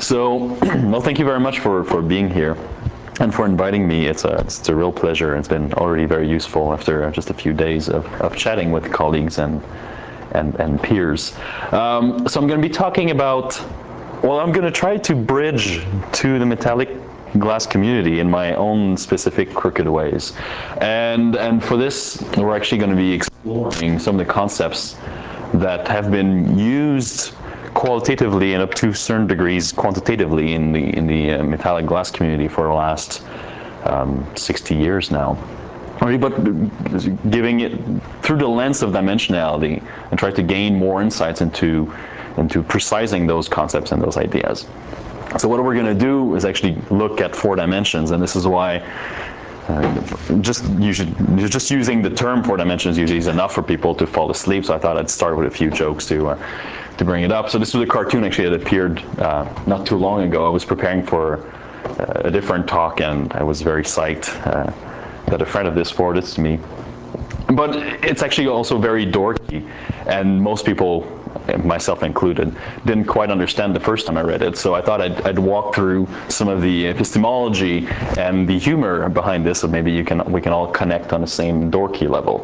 So, well, thank you very much for being here and for inviting me. It's a real pleasure. It's been already very useful after just a few days of chatting with colleagues and peers. So I'm going to be talking about, well, I'm going to try to bridge to the metallic glass community in my own specific crooked ways. And for this, we're actually going to be exploring some of the concepts that have been used qualitatively and up to certain degrees quantitatively in the metallic glass community for the last 60 years now. But giving it through the lens of dimensionality and try to gain more insights into precising those concepts and those ideas. So what we're going to do is actually look at 4 dimensions, and this is why just using the term 4 dimensions usually is enough for people to fall asleep. So I thought I'd start with a few jokes to bring it up. So this was a cartoon actually that appeared not too long ago. I was preparing for a different talk, and I was very psyched that a friend of this forwarded it to me. But it's actually also very dorky, and most people, myself included, didn't quite understand the first time I read it. So I thought I'd walk through some of the epistemology and the humor behind this, so maybe we can all connect on the same dorky level.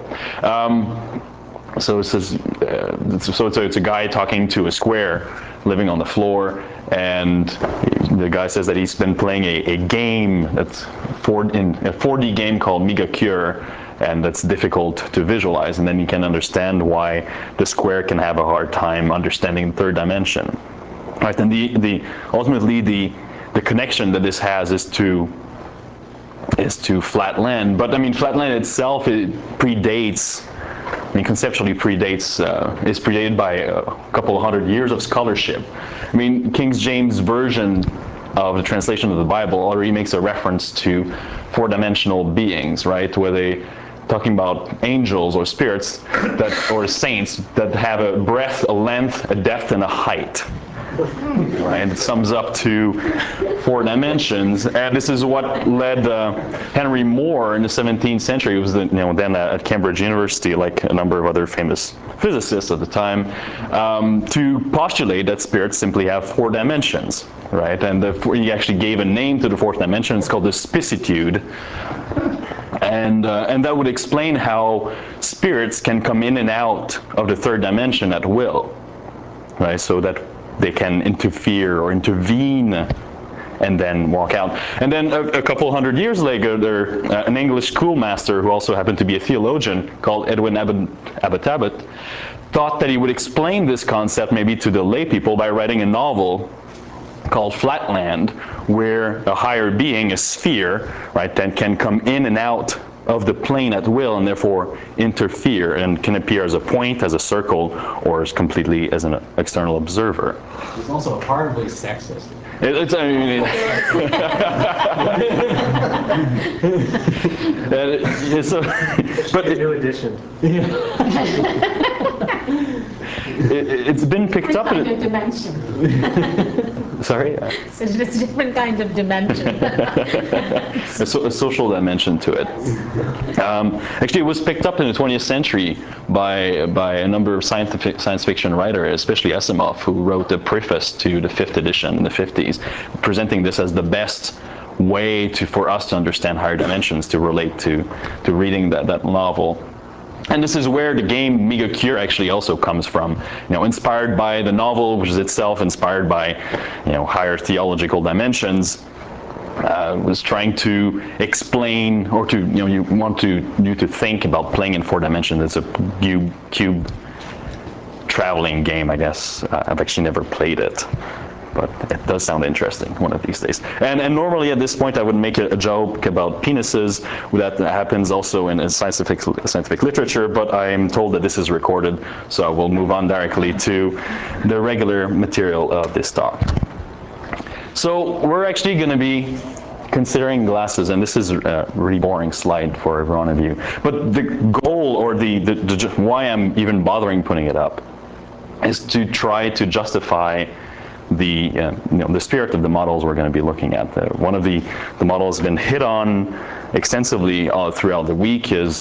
So it says, it's a guy talking to a square living on the floor, and the guy says that he's been playing a game that's a 4D game called Megacure, and that's difficult to visualize, and then you can understand why the square can have a hard time understanding the 3rd dimension. Right, and ultimately the connection that this has is to flatland. But I mean, flatland itself, it conceptually is predated by a couple of hundred years of scholarship. I mean, King James Version of the translation of the Bible already makes a reference to 4-dimensional beings, right? Where they talking about angels or spirits or saints that have a breadth, a length, a depth, and a height. Right? It sums up to 4 dimensions, and this is what led Henry Moore in the 17th century. He was then at Cambridge University, like a number of other famous physicists at the time, to postulate that spirits simply have 4 dimensions, right? And he actually gave a name to the 4th dimension. It's called the spicitude. And that would explain how spirits can come in and out of the 3rd dimension at will, right? So that they can interfere or intervene and then walk out. And then a couple hundred years later, an English schoolmaster who also happened to be a theologian called Edwin Abbott thought that he would explain this concept maybe to the lay people by writing a novel called Flatland, where a higher being, a sphere, right, then can come in and out of the plane at will and therefore interfere and can appear as a point, as a circle, or as completely as an external observer. It's also horribly sexist. It's a new edition. It's been picked up in a dimension. Sorry? So there's different kinds of dimension. a social dimension to it. Actually, it was picked up in the 20th century by a number of science fiction writers, especially Asimov, who wrote a preface to the 5th edition in the 50s, presenting this as the best way for us to understand higher dimensions, to relate to reading that novel. And this is where the game Megacure actually also comes from, inspired by the novel, which is itself inspired by, higher theological dimensions. Was trying to explain, or you to think about playing in 4 dimensions. It's a cube traveling game, I guess. I've actually never played it, but it does sound interesting one of these days. And normally at this point I would make a joke about penises. That happens also in scientific literature, but I am told that this is recorded, so I will move on directly to the regular material of this talk. So we're actually going to be considering glasses, and this is a really boring slide for every one of you. But the goal, or the why I'm even bothering putting it up, is to try to justify the spirit of the models we're going to be looking at. One of the models has been hit on extensively throughout the week is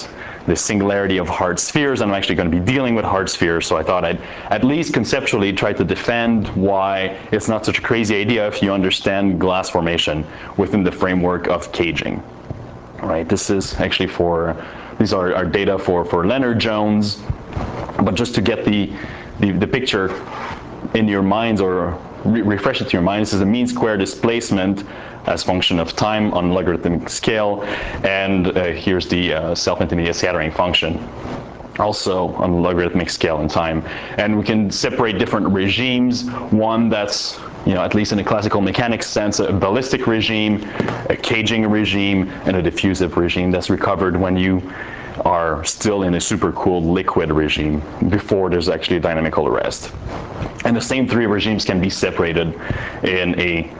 the singularity of hard spheres, and I'm actually going to be dealing with hard spheres, so I thought I'd at least conceptually try to defend why it's not such a crazy idea if you understand glass formation within the framework of caging. All right, this is actually these are our data for Lennard-Jones, but just to get the picture in your minds, or refresh it to your mind, this is a mean square displacement as function of time on logarithmic scale, and here's the self-intermediate scattering function, also on the logarithmic scale in time. And we can separate different regimes, one that's, at least in a classical mechanics sense, a ballistic regime, a caging regime, and a diffusive regime that's recovered when you are still in a supercooled liquid regime before there's actually a dynamical arrest. And the same three regimes can be separated in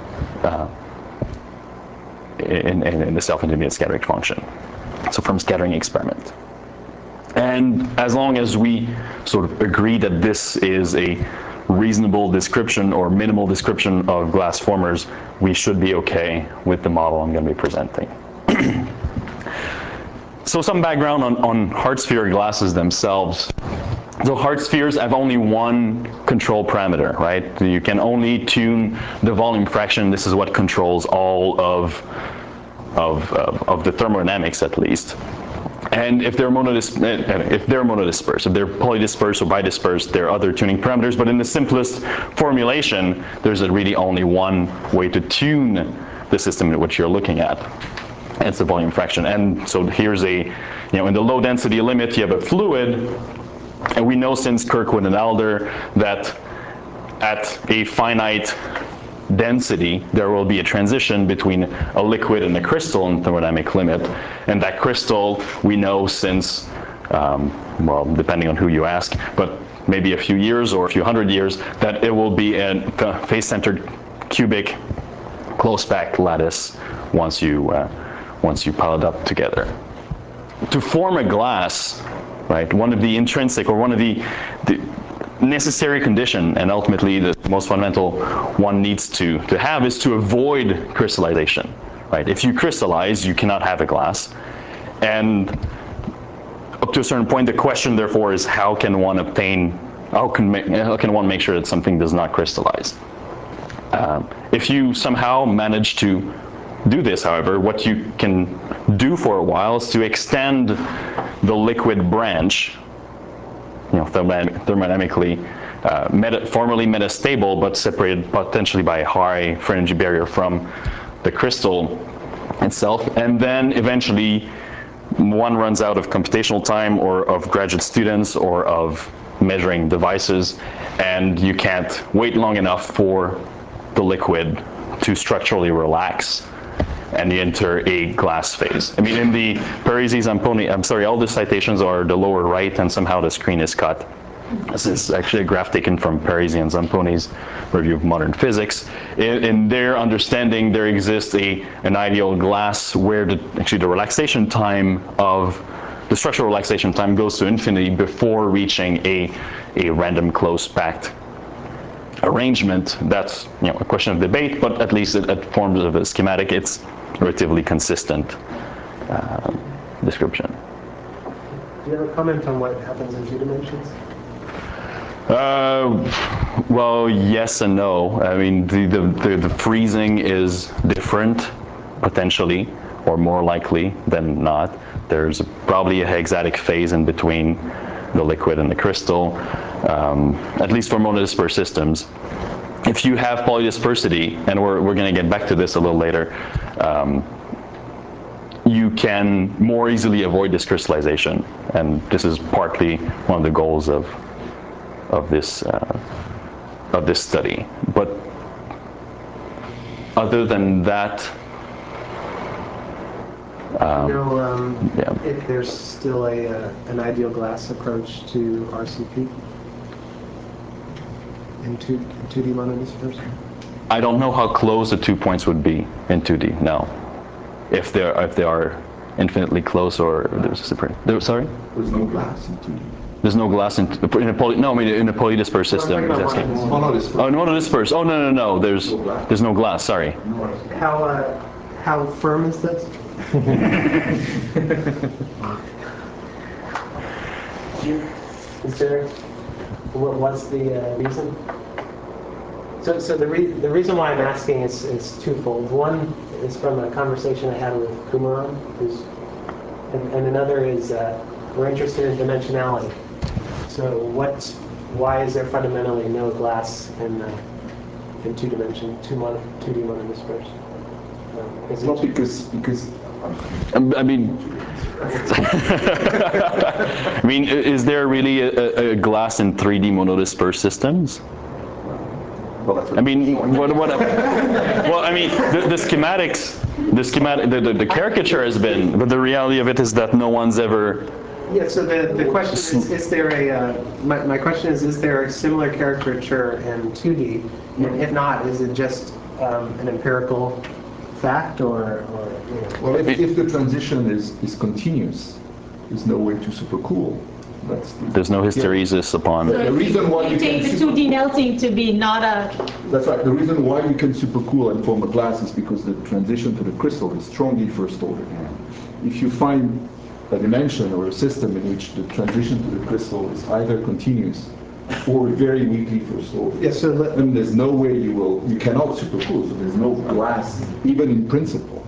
the self-intermediate scattering function, so from scattering experiment. And as long as we sort of agree that this is a reasonable description or minimal description of glass formers, we should be okay with the model I'm going to be presenting. So some background on hard sphere glasses themselves. So hard spheres have only one control parameter, right? You can only tune the volume fraction. This is what controls all of the thermodynamics, at least. And if they're monodispersed, if they're polydispersed or bidispersed, there are other tuning parameters. But in the simplest formulation, there's really only one way to tune the system in which you're looking at. It's the volume fraction. And so here's in the low density limit, you have a fluid. And we know since Kirkwood and Alder that at a finite density, there will be a transition between a liquid and a crystal in thermodynamic limit. And that crystal, we know since, well, depending on who you ask, but maybe a few years or a few hundred years, that it will be a face-centered cubic close-packed lattice once you pile it up together. To form a glass, right, one of the intrinsic, or one of the necessary condition, and ultimately the most fundamental one needs to have, is to avoid crystallization, right? If you crystallize, you cannot have a glass. And up to a certain point, the question therefore is, how can one make sure that something does not crystallize? If you somehow manage to do this, however, what you can do for a while is to extend the liquid branch, thermodynamically, formally metastable, but separated potentially by a high free energy barrier from the crystal itself. And then eventually, one runs out of computational time, or of graduate students, or of measuring devices, and you can't wait long enough for the liquid to structurally relax, and you enter a glass phase. I mean, in the Parisi, Zamponi, I'm sorry, all the citations are the lower right, and somehow the screen is cut. This is actually a graph taken from Parisi and Zamponi's Review of Modern Physics. In their understanding, there exists an ideal glass where the relaxation time of the structural relaxation time goes to infinity before reaching a random close-packed arrangement. That's a question of debate, but at least it forms of a schematic, it's a relatively consistent description. Do you have a comment on what happens in 2 dimensions? Well, yes and no. I mean, the freezing is different, potentially, or more likely than not. There's probably a hexatic phase in between the liquid and the crystal, at least for monodispersed systems. If you have polydispersity, and we're going to get back to this a little later, you can more easily avoid this crystallization, and this is partly one of the goals of this study. But other than that, if there's still an ideal glass approach to RCP in 2D monodisperse? I don't know how close the 2 points would be in 2D. No, if they are infinitely close, or there's a separate. Sorry. There's no glass in 2D. There's no glass in a polydispersed system. No, monodispersed. Oh, monodispersed. Oh, no. There's no glass. Sorry. How firm is this? Is there, what's the reason? So the reason why I'm asking is twofold. One is from a conversation I had with Kumaran, and another is we're interested in dimensionality. So why is there fundamentally no glass in 2D monodispersed? Not because I mean, is there really a glass in 3D monodispersed systems? I mean, well, I mean, the schematics, the caricature has been, but the reality of it is that no one's ever. Yeah. So the question is there my question is there a similar caricature in 2D, and if not, is it just an empirical fact or you know? well, if the transition is continuous, there's no way to supercool. There's no hysteresis upon. The reason why you take the 2D melting to be not a. That's right. The reason why you can supercool and form a glass is because the transition to the crystal is strongly first order. If you find a dimension or a system in which the transition to the crystal is either continuous or very weakly first order, Yeah, so then there's no way you cannot supercool. So there's no glass even in principle.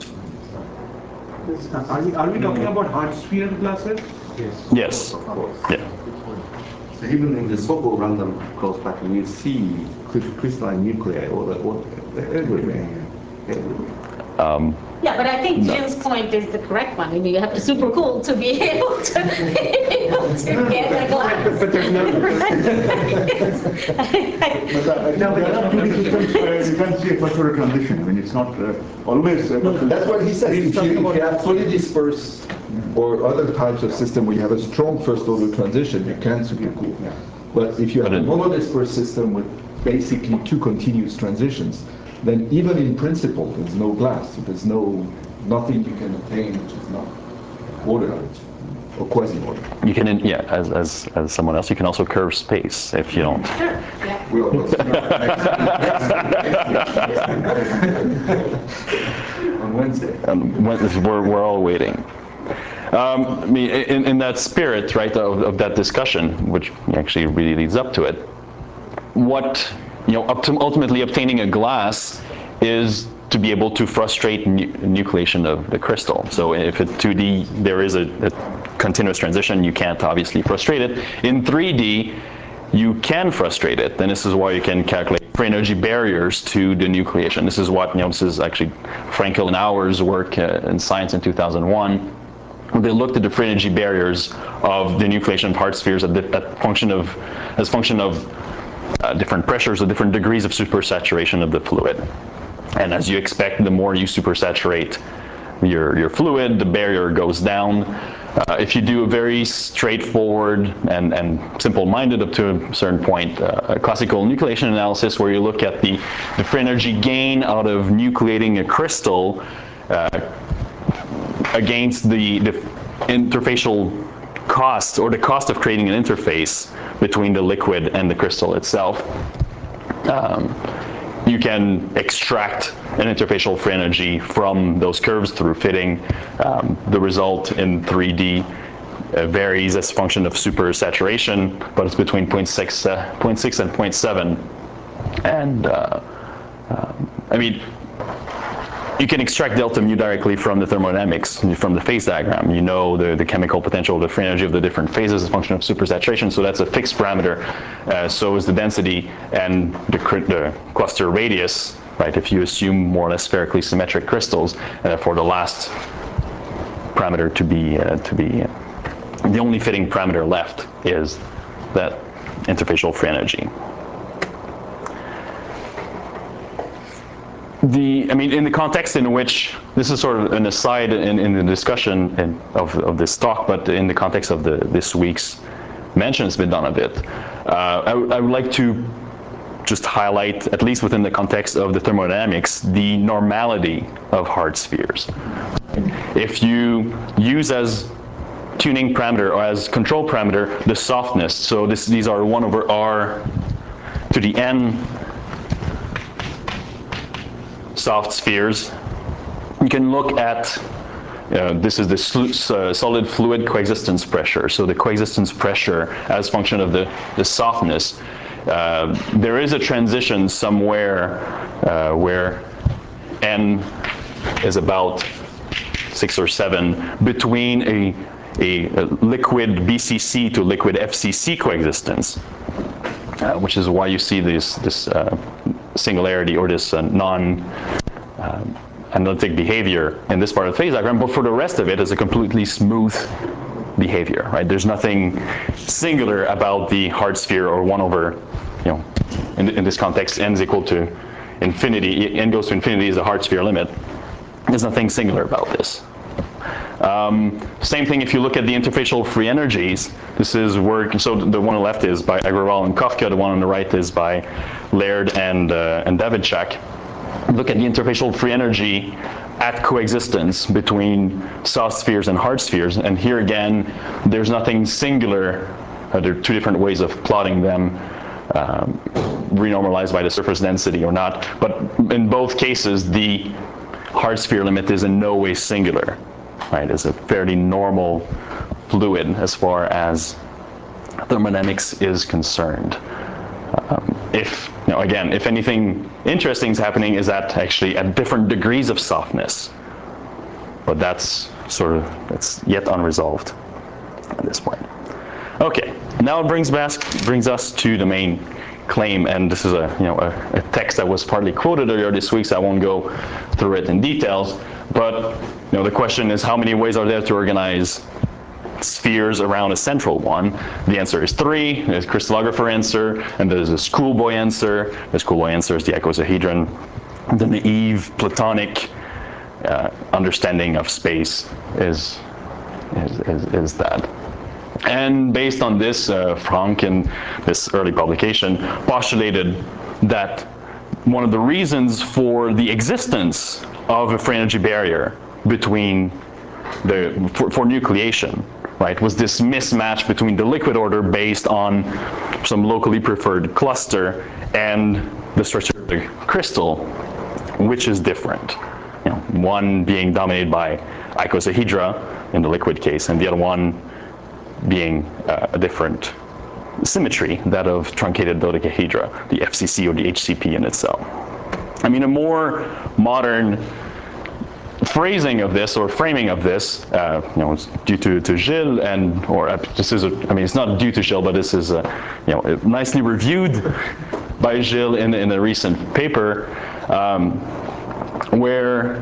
Are we talking about hard sphere glasses? Yes. Of course. Yeah. So even in the so-called random close pattern, you see crystalline nuclei everywhere. Yeah, but I think Jim's point is the correct one. I mean, you have to super cool to be able to get a glass. But there's no. No, but there are 2D systems where you can see a first order transition. I mean, it's not always. That's what he says. If you have fully dispersed or other types of system where you have a strong first order transition, you can supercool. But if you have a monodispersed system with basically two continuous transitions, then even in principle there's no glass. So there's nothing you can obtain which is not order or quasi-order. You can, as someone else, you can also curve space if you don't. Sure. Yeah. We almost on Wednesday. We're all waiting. I mean, in that spirit, right, of that discussion, which actually really leads up to it, what, up to ultimately obtaining a glass is to be able to frustrate nucleation of the crystal. So if it's 2D, there is a continuous transition, you can't obviously frustrate it. In 3D, you can frustrate it, and this is why you can calculate free energy barriers to denucleation. This is what, this is actually Frankel and Auer's work in Science in 2001. They looked at the free energy barriers of denucleation of hard spheres as function of different pressures or different degrees of supersaturation of the fluid. And as you expect, the more you supersaturate your fluid, the barrier goes down. If you do a very straightforward and simple-minded up to a certain point, classical nucleation analysis where you look at the free energy gain out of nucleating a crystal against the interfacial cost, or the cost of creating an interface between the liquid and the crystal itself, you can extract an interfacial free energy from those curves through fitting. The result in 3D varies as a function of supersaturation, but it's between 0.6 and 0.7. And I mean, you can extract delta mu directly from the thermodynamics, from the phase diagram. You know the chemical potential, the free energy of the different phases as a function of supersaturation, so that's a fixed parameter. So is the density and the cluster radius, right, if you assume more or less spherically symmetric crystals, and therefore the last parameter to be the only fitting parameter left is that interfacial free energy. I mean, in the context in which, this is sort of an aside in the discussion of this talk, but in the context of this week's mention, it's been done a bit. I would like to just highlight, at least within the context of the thermodynamics, the normality of hard spheres. If you use as tuning parameter or as control parameter the softness, so these are 1 over r to the n soft spheres, you can look at this is the solid fluid coexistence pressure. So the coexistence pressure as function of the softness. There is a transition somewhere where N is about 6 or 7 between a liquid BCC to liquid FCC coexistence, which is why you see this singularity or this non-analytic behavior in this part of the phase diagram, but for the rest of it, it's a completely smooth behavior, right? There's nothing singular about the hard sphere or 1 over, in this context, n is equal to infinity, n goes to infinity is the hard sphere limit. There's nothing singular about this. Same thing if you look at the interfacial free energies. This is work, so the one on the left is by Agrawal and Kafka, the one on the right is by Laird and Davidchak. Look at the interfacial free energy at coexistence between soft spheres and hard spheres, and here again, there's nothing singular. There are 2 different ways of plotting them, renormalized by the surface density or not, but in both cases, the hard sphere limit is in no way singular. Right, it's a fairly normal fluid as far as thermodynamics is concerned. If anything interesting is happening, is that actually at different degrees of softness, but that's yet unresolved at this point. Okay, now it brings us to the main claim, and this is a text that was partly quoted earlier this week, so I won't go through it in details. But the question is, how many ways are there to organize spheres around a central one? The answer is 3. There's a crystallographer answer, and there's a schoolboy answer. The schoolboy answer is the icosahedron. The naive Platonic understanding of space is that. And based on this, Franck, in this early publication, postulated that one of the reasons for the existence of a free energy barrier between for nucleation, right, was this mismatch between the liquid order based on some locally preferred cluster and the structure of the crystal, which is different. One being dominated by icosahedra in the liquid case, and the other one being a different symmetry, that of truncated dodecahedra, the FCC or the HCP in itself. I mean, a more modern phrasing of this or framing of this, it's due to Gilles it's not due to Gilles, but this is nicely reviewed by Gilles in a recent paper, where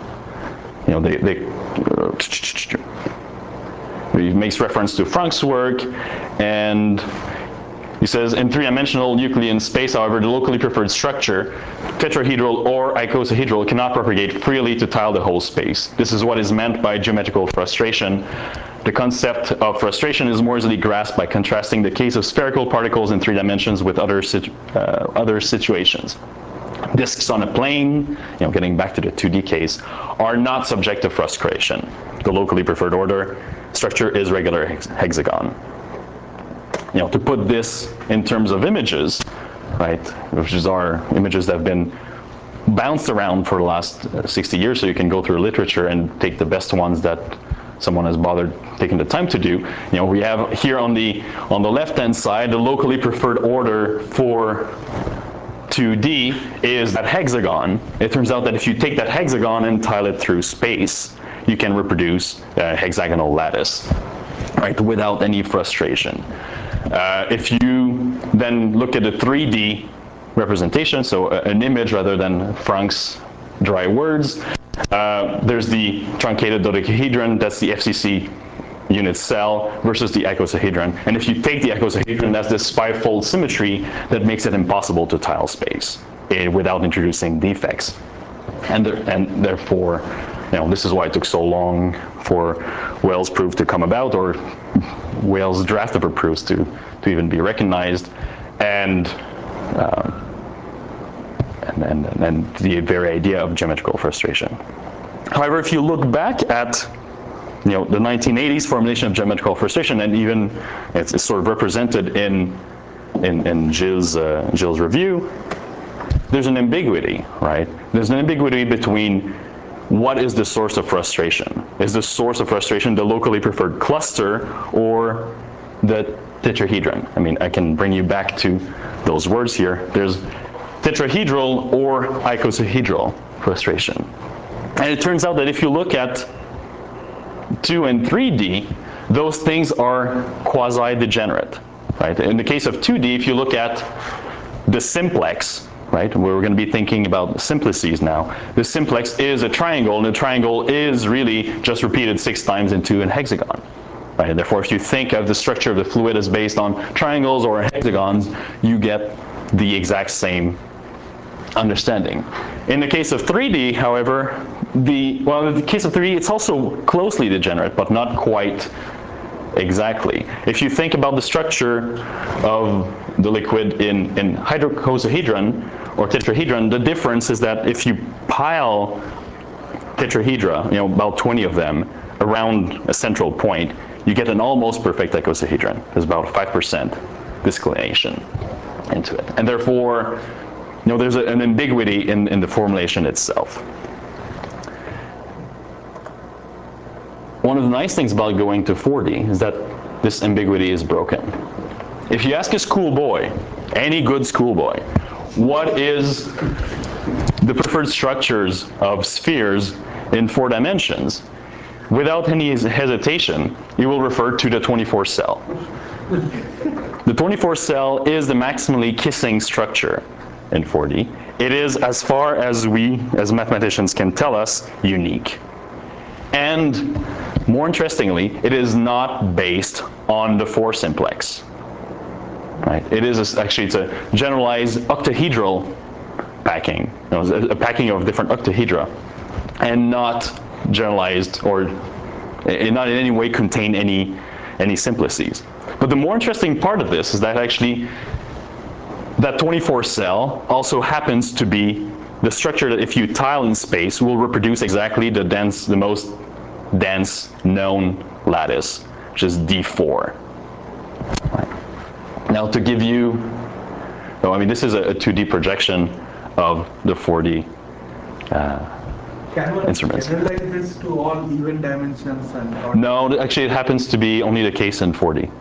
he makes reference to Franck's work, and he says, in 3-dimensional Euclidean space, however, the locally preferred structure, tetrahedral or icosahedral, cannot propagate freely to tile the whole space. This is what is meant by geometrical frustration. The concept of frustration is more easily grasped by contrasting the case of spherical particles in 3 dimensions with other situations. Disks on a plane, getting back to the 2D case, are not subject to frustration. The locally preferred order structure is regular hexagon. To put this in terms of images, right, which are images that have been bounced around for the last 60 years, so you can go through literature and take the best ones that someone has bothered taking the time to do. We have here on the left-hand side, the locally preferred order for 2D is that hexagon. It turns out that if you take that hexagon and tile it through space, you can reproduce a hexagonal lattice, right, without any frustration. If you then look at the 3D representation, so an image rather than Franck's dry words, there's the truncated dodecahedron, that's the FCC unit cell, versus the icosahedron. And if you take the icosahedron, that's this 5-fold symmetry that makes it impossible to tile space without introducing defects. And therefore, this is why it took so long for Wales' proof to come about, or Wales' draft of her proofs to even be recognized, and the very idea of geometrical frustration. However, if you look back at the 1980s formulation of geometrical frustration, and even it's sort of represented in Gilles' review, there's an ambiguity, right? There's an ambiguity between what is the source of frustration? Is the source of frustration the locally preferred cluster or the tetrahedron? I mean, I can bring you back to those words here. There's tetrahedral or icosahedral frustration. And it turns out that if you look at 2 and 3D, those things are quasi-degenerate, right? In the case of 2D, if you look at the simplex, right, where we're going to be thinking about simplices now, the simplex is a triangle, and the triangle is really just repeated 6 times into a hexagon. Right? And therefore, if you think of the structure of the fluid as based on triangles or hexagons, you get the exact same understanding. In the case of 3D, however, in the case of 3D, it's also closely degenerate, but not quite exactly. If you think about the structure of the liquid in hydrocosahedron or tetrahedron, the difference is that if you pile tetrahedra, about 20 of them, around a central point, you get an almost perfect icosahedron. There's about 5% disclination into it. And therefore, there's an ambiguity in the formulation itself. One of the nice things about going to 4D is that this ambiguity is broken. If you ask a schoolboy, any good schoolboy, what is the preferred structures of spheres in 4 dimensions, without any hesitation, you will refer to the 24 cell. The 24 cell is the maximally kissing structure in 4D. It is, as far as we, as mathematicians, can tell us, unique. And more interestingly, it is not based on the 4 simplex. Right? It's a generalized octahedral packing, a packing of different octahedra, and not generalized or not in any way contain any simplices. But the more interesting part of this is that actually that 24 cell also happens to be the structure that if you tile in space will reproduce exactly the most dense known lattice, which is D4. Right. Now to give you, this is a 2D projection of the 4D instruments. Can one generalize this to all even dimensions and? No, actually it happens to be only the case in 4D.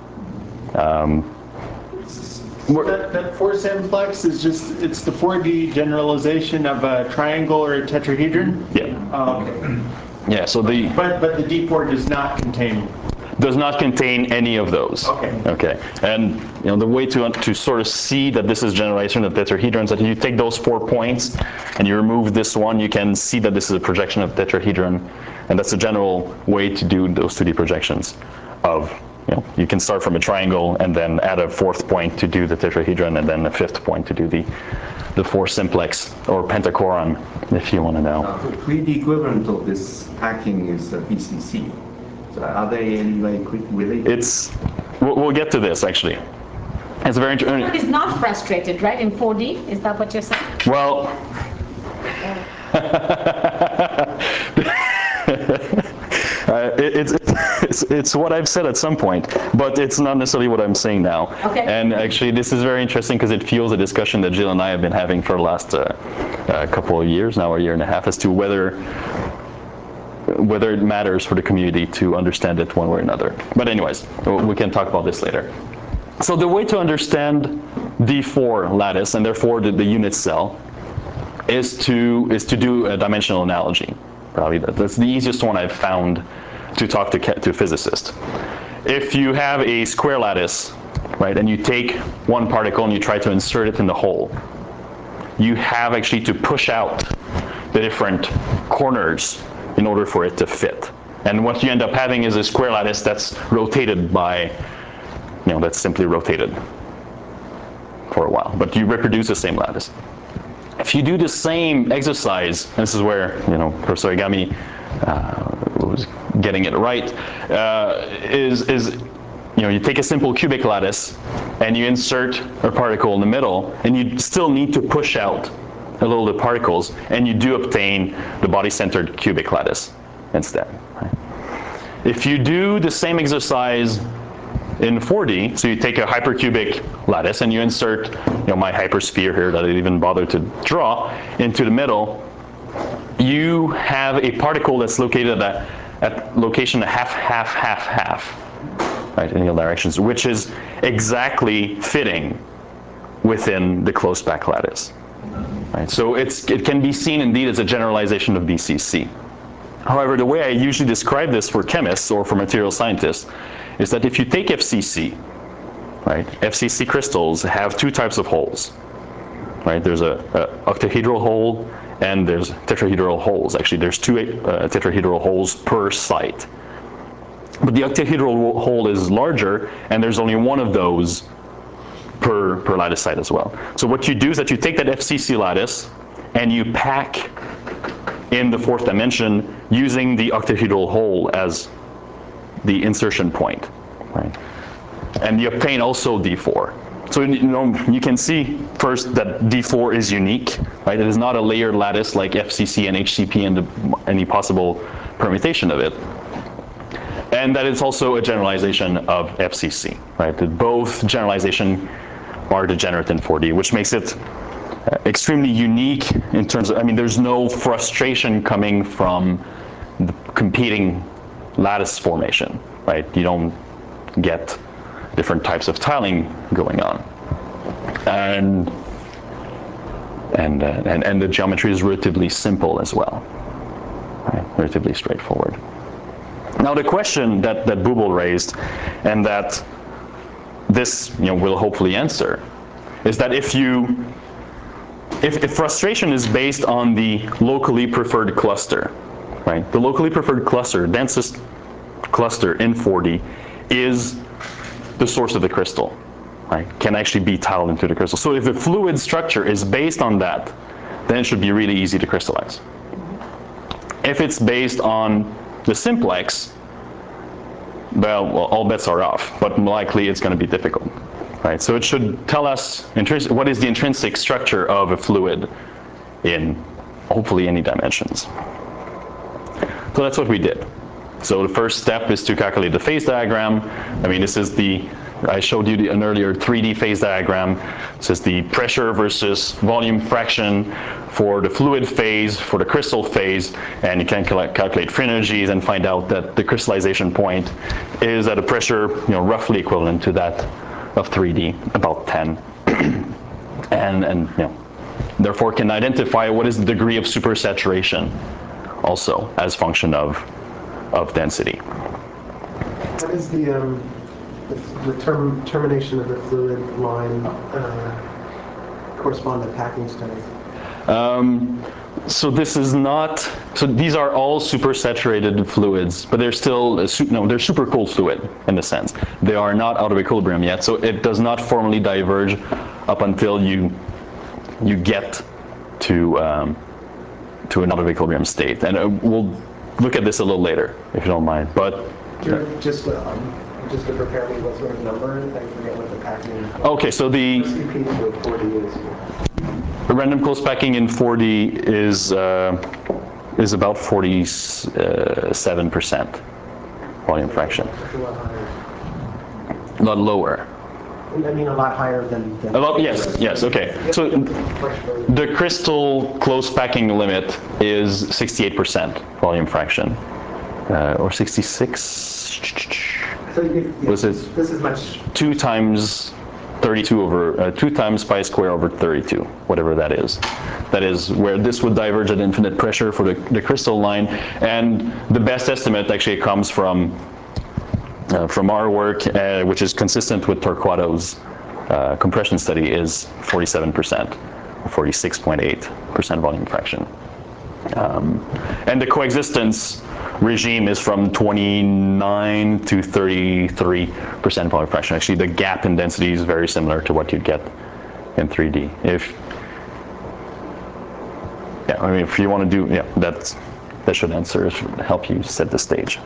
That 4 simplex is it's the 4D generalization of a triangle or a tetrahedron? Yeah. Okay. Yeah, so but the D4 does not contain any of those. Okay. And the way to sort of see that this is generalization of tetrahedrons, that you take those 4 points and you remove this one, you can see that this is a projection of tetrahedron, and that's a general way to do those 2D projections of, you can start from a triangle and then add a 4th point to do the tetrahedron, and then a 5th point to do the 4 simplex or pentachoron, if you want to know. The 3D equivalent of this packing is BCC. So are they in any way related? We'll get to this actually. It's very interesting. It's not frustrated, right, in 4D? Is that what you're saying? Well, it's what I've said at some point, but it's not necessarily what I'm saying now. Okay. And actually, this is very interesting because it fuels a discussion that Jill and I have been having for the last couple of years now, or a year and a half, as to whether it matters for the community to understand it one way or another. But anyways, we can talk about this later. So the way to understand D4 lattice, and therefore the unit cell, is to do a dimensional analogy. Probably that's the easiest one I've found to talk to physicists. If you have a square lattice, right, and you take one particle and you try to insert it in the hole, you have actually to push out the different corners in order for it to fit. And what you end up having is a square lattice that's rotated by, that's simply rotated for a while, but you reproduce the same lattice. If you do the same exercise, and this is where Professor Igami was getting it right, you take a simple cubic lattice and you insert a particle in the middle, and you still need to push out a little the particles, and you do obtain the body-centered cubic lattice instead. Right? If you do the same exercise in 4D, so you take a hypercubic lattice and you insert my hypersphere here that I didn't even bother to draw into the middle, you have a particle that's located at location half, half, half, half, right, in all directions, which is exactly fitting within the closed pack lattice. Right? So it can be seen indeed as a generalization of BCC. However, the way I usually describe this for chemists or for material scientists is that if you take FCC, right, FCC crystals have two types of holes. Right? There's a octahedral hole and there's tetrahedral holes. Actually, there's two tetrahedral holes per site. But the octahedral hole is larger, and there's only one of those per lattice site as well. So what you do is that you take that FCC lattice and you pack in the fourth dimension using the octahedral hole as the insertion point, right? And you obtain also D4. So you can see first that D4 is unique, right? It is not a layered lattice like FCC and HCP and any possible permutation of it. And that it's also a generalization of FCC, right? That both generalization are degenerate in 4D, which makes it extremely unique in terms of, I mean, there's no frustration coming from the competing lattice formation, right? You don't get different types of tiling going on. And the geometry is relatively simple as well, right? Relatively straightforward. Now the question that Bubel raised, and that this will hopefully answer, is that if frustration is based on the locally preferred cluster, right? The locally preferred cluster, densest cluster in 4D, is the source of the crystal, right? Can actually be tiled into the crystal. So if the fluid structure is based on that, then it should be really easy to crystallize. If it's based on the simplex, well, all bets are off, but likely it's going to be difficult, right? So it should tell us what is the intrinsic structure of a fluid in hopefully any dimensions. So that's what we did. So the first step is to calculate the phase diagram. I mean, this is I showed you an earlier 3D phase diagram. This is the pressure versus volume fraction for the fluid phase, for the crystal phase, and you can calculate free energies and find out that the crystallization point is at a pressure roughly equivalent to that of 3D, about 10. and therefore can identify what is the degree of supersaturation also as function of density. What is the termination of the fluid line correspond to packing strength? So this is not, so these are all supersaturated fluids, but they're still, they're supercooled fluid in a sense. They are not out of equilibrium yet, so it does not formally diverge up until you get to an out of equilibrium state. And we'll look at this a little later, if you don't mind. But just to prepare me, what sort of number? I forget what the packing. Okay, so the random close packing in 4D is about 47% volume fraction. A lot lower. I mean, a lot higher than yes, okay. So the crystal close packing limit is 68% volume fraction, or 66. Was it? This is much. 2 times 32 over 2 times pi square over 32, whatever that is. That is where this would diverge at infinite pressure for the crystal line, and the best estimate actually comes from our work, which is consistent with Torquato's compression study, is 47%, or 46.8% volume fraction. And the coexistence regime is from 29 to 33% volume fraction. Actually, the gap in density is very similar to what you'd get in 3D. If you want to do, that should help you set the stage.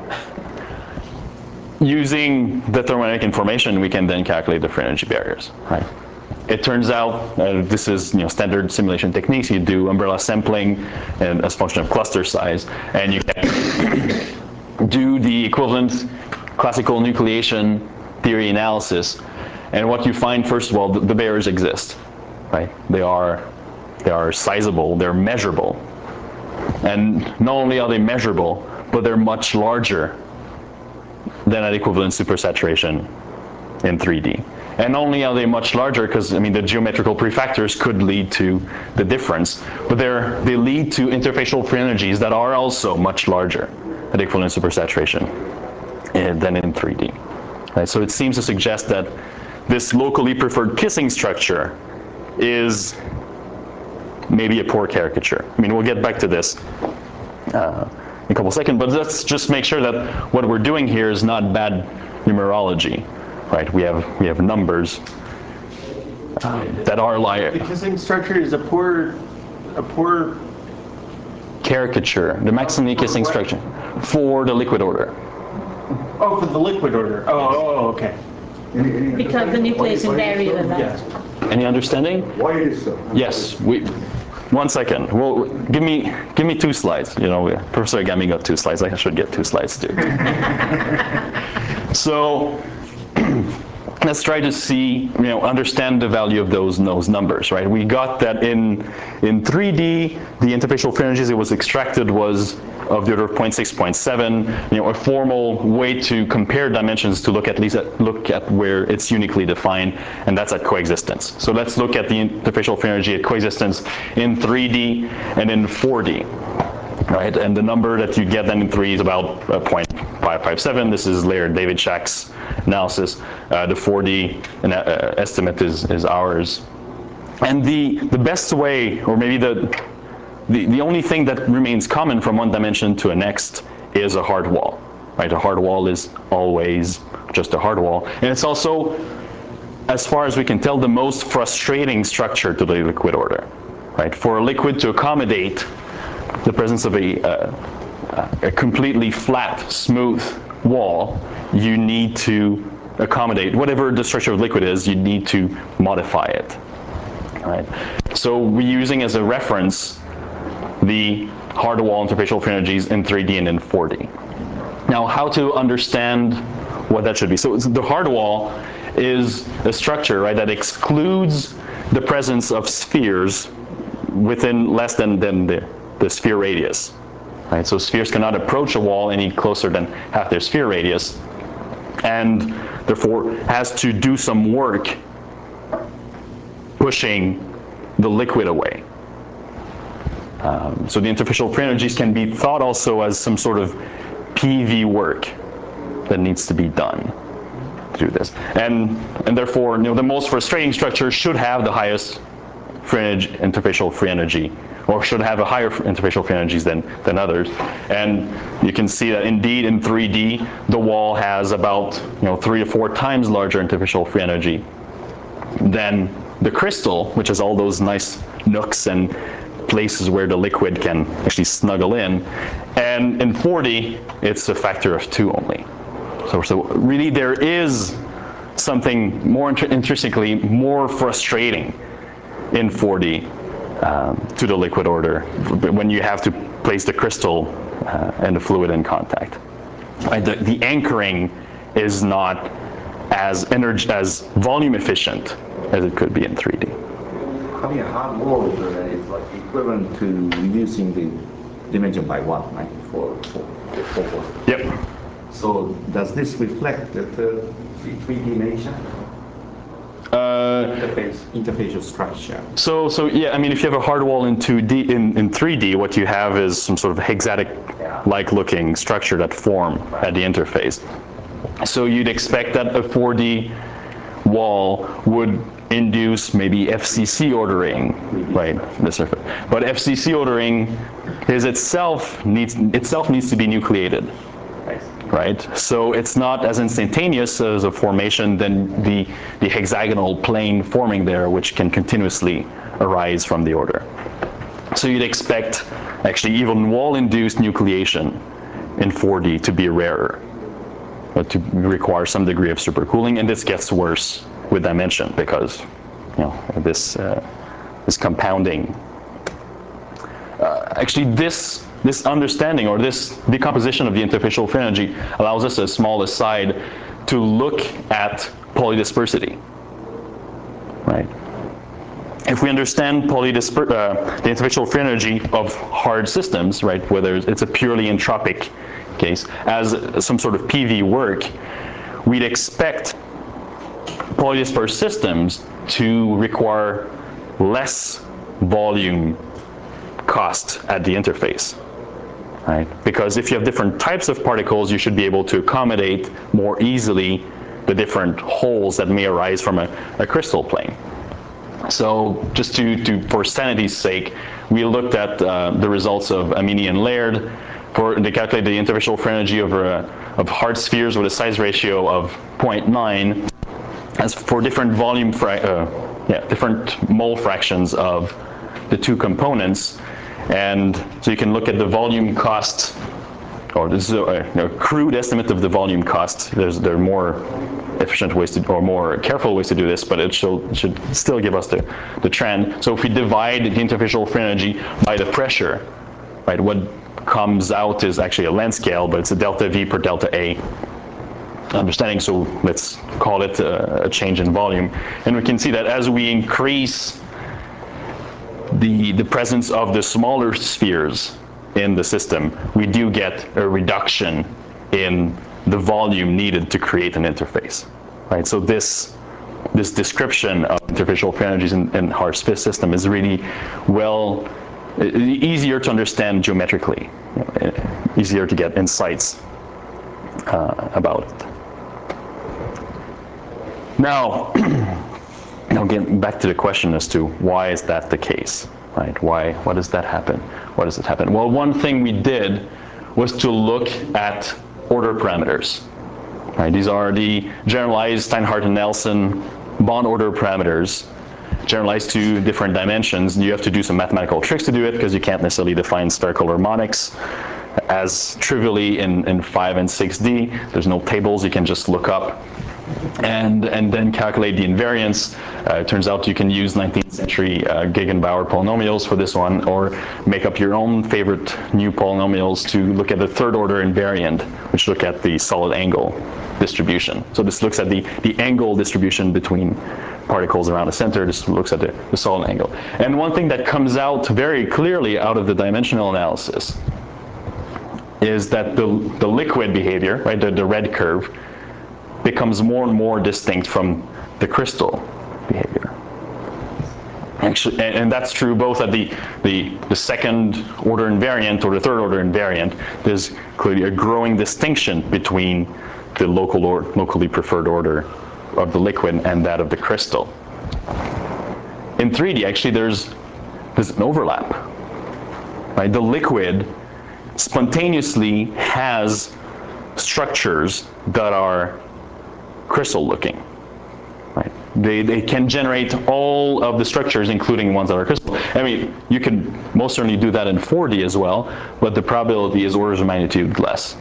Using the thermodynamic information, we can then calculate the free energy barriers, right? It turns out, this is standard simulation techniques. You do umbrella sampling and as a function of cluster size, and you can do the equivalent classical nucleation theory analysis. And what you find, first of all, the barriers exist, right? They are sizable, they're measurable. And not only are they measurable, but they're much larger than at equivalent supersaturation in 3D. And not only are they much larger, because I mean the geometrical prefactors could lead to the difference, but they lead to interfacial free energies that are also much larger at equivalent supersaturation than in 3D. Right? So it seems to suggest that this locally preferred kissing structure is maybe a poor caricature. I mean, we'll get back to this in a couple seconds, but let's just make sure that what we're doing here is not bad numerology, right? We have numbers that are like The kissing structure is a poor caricature, the Maximi kissing structure for the liquid order. Oh, for the liquid order. Oh, okay. Because the nucleation varies with that. Yeah. Any understanding? Why it is so? Yes. 1 second. Well, give me 2 slides. You know, Professor Agami got 2 slides. I should get 2 slides too. So let's try to see, understand the value of those numbers, right? We got that in 3D, the interfacial free energies it was extracted was of the order of 0.6, 0.7, a formal way to compare dimensions to look at where it's uniquely defined, and that's at coexistence. So let's look at the interfacial free energy at coexistence in 3D and in 4D. Right, and the number that you get then in 3 is about 0.557. This is Laird David Shack's analysis. The 4D estimate is ours. And the best way, or maybe the only thing that remains common from one dimension to a next is a hard wall. Right, a hard wall is always just a hard wall, and it's also, as far as we can tell, the most frustrating structure to the liquid order. Right, for a liquid to accommodate the presence of a completely flat, smooth wall, you need to accommodate whatever the structure of liquid is. You need to modify it. Right. So we're using as a reference the hard wall interfacial free energies in 3D and in 4D. Now, how to understand what that should be? So the hard wall is a structure, right, that excludes the presence of spheres within less than the sphere radius. Right? So spheres cannot approach a wall any closer than half their sphere radius, and therefore has to do some work pushing the liquid away. So the interfacial free energies can be thought also as some sort of PV work that needs to be done to do this. And therefore, the most frustrating structure should have the highest interfacial free energy, or should have a higher interfacial free energies than others. And you can see that indeed in 3D, the wall has about 3 to 4 times larger interfacial free energy than the crystal, which has all those nice nooks and places where the liquid can actually snuggle in. And in 4D, it's a factor of 2 only. So really there is something more intrinsically more frustrating in 4D to the liquid order when you have to place the crystal and the fluid in contact. Right? The anchoring is not as volume efficient as it could be in 3D. Having a hard wall is like equivalent to reducing the dimension by 1, right? For. Yep. So does this reflect the 3D nature? Interfacial structure. So yeah, I mean, if you have a hard wall in 2D, in 3D, what you have is some sort of hexatic-like looking structure that form at the interface. So you'd expect that a 4D wall would induce maybe FCC ordering, right? But FCC ordering itself needs to be nucleated. Right? So it's not as instantaneous as a formation than the hexagonal plane forming there, which can continuously arise from the order. So you'd expect actually even wall-induced nucleation in 4D to be rarer, but to require some degree of supercooling, and this gets worse with dimension because this compounding. Actually, this understanding or this decomposition of the interfacial free energy allows us, a small aside, to look at polydispersity, right? if we understand the interfacial free energy of hard systems, right, whether it's a purely entropic case, as some sort of PV work, we'd expect polydispersed systems to require less volume cost at the interface, right? Because if you have different types of particles, you should be able to accommodate more easily the different holes that may arise from a crystal plane. So just for sanity's sake, we looked at the results of Amini and Laird to calculate the interfacial free energy of hard spheres with a size ratio of 0.9 as for different different mole fractions of the two components. And so you can look at the volume cost, or this is a crude estimate of the volume cost. There are more efficient ways to, or more careful ways to do this, but it should still give us the trend. So if we divide the interfacial free energy by the pressure, right, what comes out is actually a length scale, but it's a delta V per delta A understanding, so let's call it a change in volume. And we can see that as we increase the presence of the smaller spheres in the system, we do get a reduction in the volume needed to create an interface, right? So this description of interfacial free energies in hard space system is really easier to understand geometrically, easier to get insights about it. Now getting back to the question as to why is that the case, right? Why does that happen? Why does it happen? Well, one thing we did was to look at order parameters, right? These are the generalized Steinhardt and Nelson bond order parameters, generalized to different dimensions. You have to do some mathematical tricks to do it because you can't necessarily define spherical harmonics as trivially in 5 and 6D. There's no tables you can just look up and then calculate the invariance. It turns out you can use 19th century Gegenbauer polynomials for this one, or make up your own favorite new polynomials to look at the third order invariant, which look at the solid angle distribution. So this looks at the angle distribution between particles around the center. This looks at the solid angle. And one thing that comes out very clearly out of the dimensional analysis is that the liquid behavior, right, the red curve, becomes more and more distinct from the crystal behavior. Actually, and that's true both at the second order invariant or the third order invariant. There's clearly a growing distinction between the locally preferred order of the liquid and that of the crystal. In 3D, actually, there's an overlap, right? The liquid spontaneously has structures that are crystal looking, right? They can generate all of the structures, including ones that are crystal. I mean, you can most certainly do that in 4D as well, but the probability is orders of magnitude less.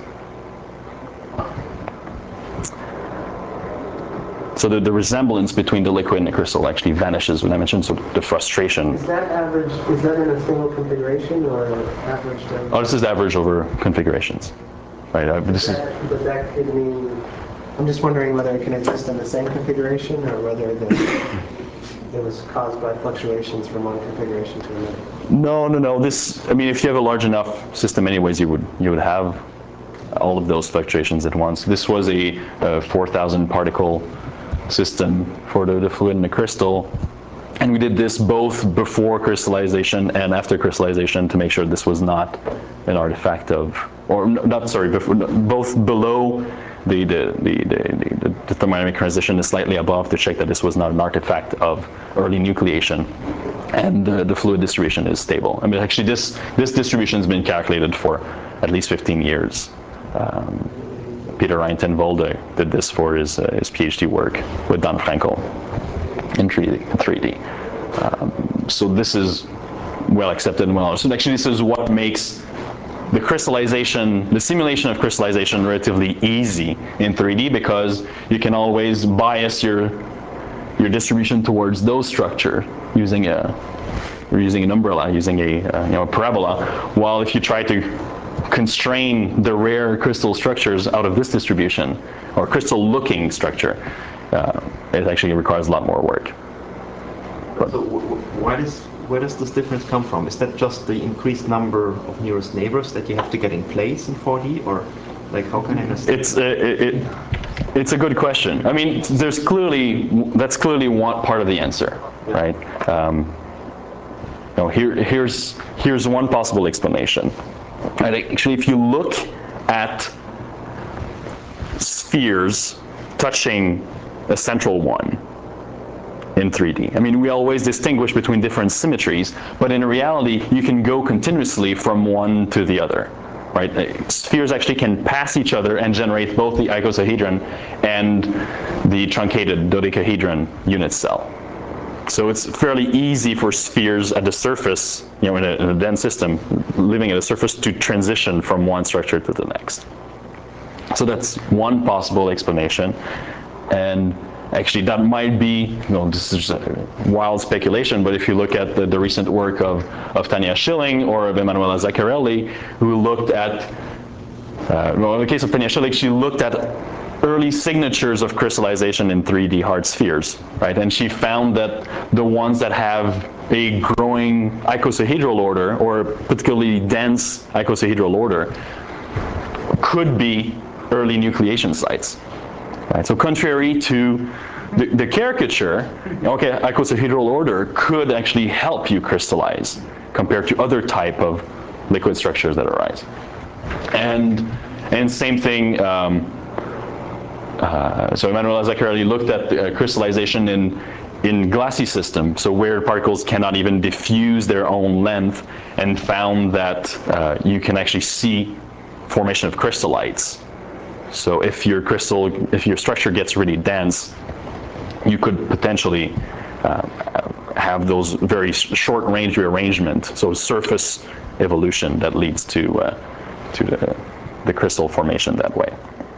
So the resemblance between the liquid and the crystal actually vanishes when I mentioned the frustration. Is that average? Is that in a single configuration or average? Oh, this is average over configurations, right? But that could mean. I'm just wondering whether it can exist in the same configuration or whether it was caused by fluctuations from one configuration to another. No. I mean, if you have a large enough system, anyways, you would have all of those fluctuations at once. This was a 4,000 particle system for the fluid and the crystal, and we did this both before crystallization and after crystallization to make sure this was not an artifact of, or not, sorry, both below the thermodynamic transition is slightly above to check that this was not an artifact of early nucleation, and the fluid distribution is stable. I mean, actually, this distribution has been calculated for at least 15 years. Peter Reintenwolde did this for his PhD work with Don Frankel in 3D. So this is well accepted and well understood. Actually, this is what makes the simulation of crystallization relatively easy in 3D, because you can always bias your distribution towards those structures using an umbrella, using a parabola. While if you try to constrain the rare crystal structures out of this distribution, or crystal looking structure, it actually requires a lot more work. So where does this difference come from? Is that just the increased number of nearest neighbors that you have to get in place in 4D, or like how can I understand? It's a good question. I mean, that's clearly one part of the answer, right? Here's one possible explanation. Right? Actually, if you look at spheres touching a central one in 3D, I mean, we always distinguish between different symmetries, but in reality, you can go continuously from one to the other. Right? Spheres actually can pass each other and generate both the icosahedron and the truncated dodecahedron unit cell. So it's fairly easy for spheres at the surface, in a dense system, living at the surface, to transition from one structure to the next. So that's one possible explanation. And actually, that might be, this is wild speculation, but if you look at the recent work of Tania Schilling or of Emanuela Zaccarelli, who looked at, in the case of Tania Schilling, she looked at early signatures of crystallization in 3D hard spheres, right? And she found that the ones that have a growing icosahedral order, or particularly dense icosahedral order, could be early nucleation sites. Right, so contrary to the caricature, icosahedral order could actually help you crystallize compared to other type of liquid structures that arise. And same thing, so Emanuela Zaccarelli looked at crystallization in glassy systems, so where particles cannot even diffuse their own length, and found that you can actually see formation of crystallites. So if your structure gets really dense, you could potentially have those very short-range rearrangement, so surface evolution that leads to the crystal formation that way.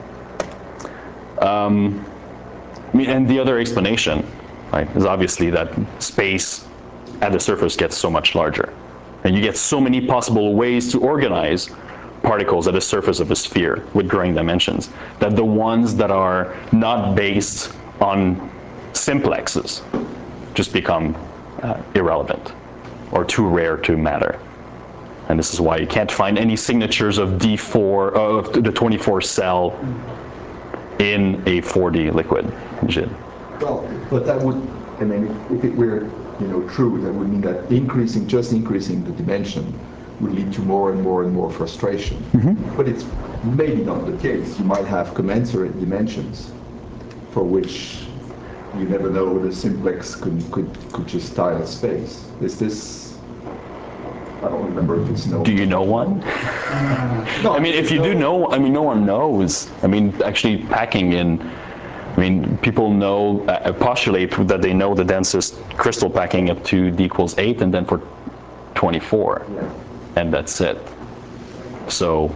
And the other explanation, right, is obviously that space at the surface gets so much larger, and you get so many possible ways to organize particles at the surface of a sphere with growing dimensions, that the ones that are not based on simplexes just become irrelevant or too rare to matter. And this is why you can't find any signatures of D4, of the 24 cell in a 4D liquid JID. Well, but that would, if it were true, that would mean that just increasing the dimension would lead to more and more and more frustration. Mm-hmm. But it's maybe not the case. You might have commensurate dimensions for which you never know the simplex could just tile space. Is this, I don't remember if it's known. Do you know one? No, I mean, if you do know, no one knows. Actually packing in, people know, postulate that they know the densest crystal packing up to D equals 8, and then for 24. Yeah. And that's it. So,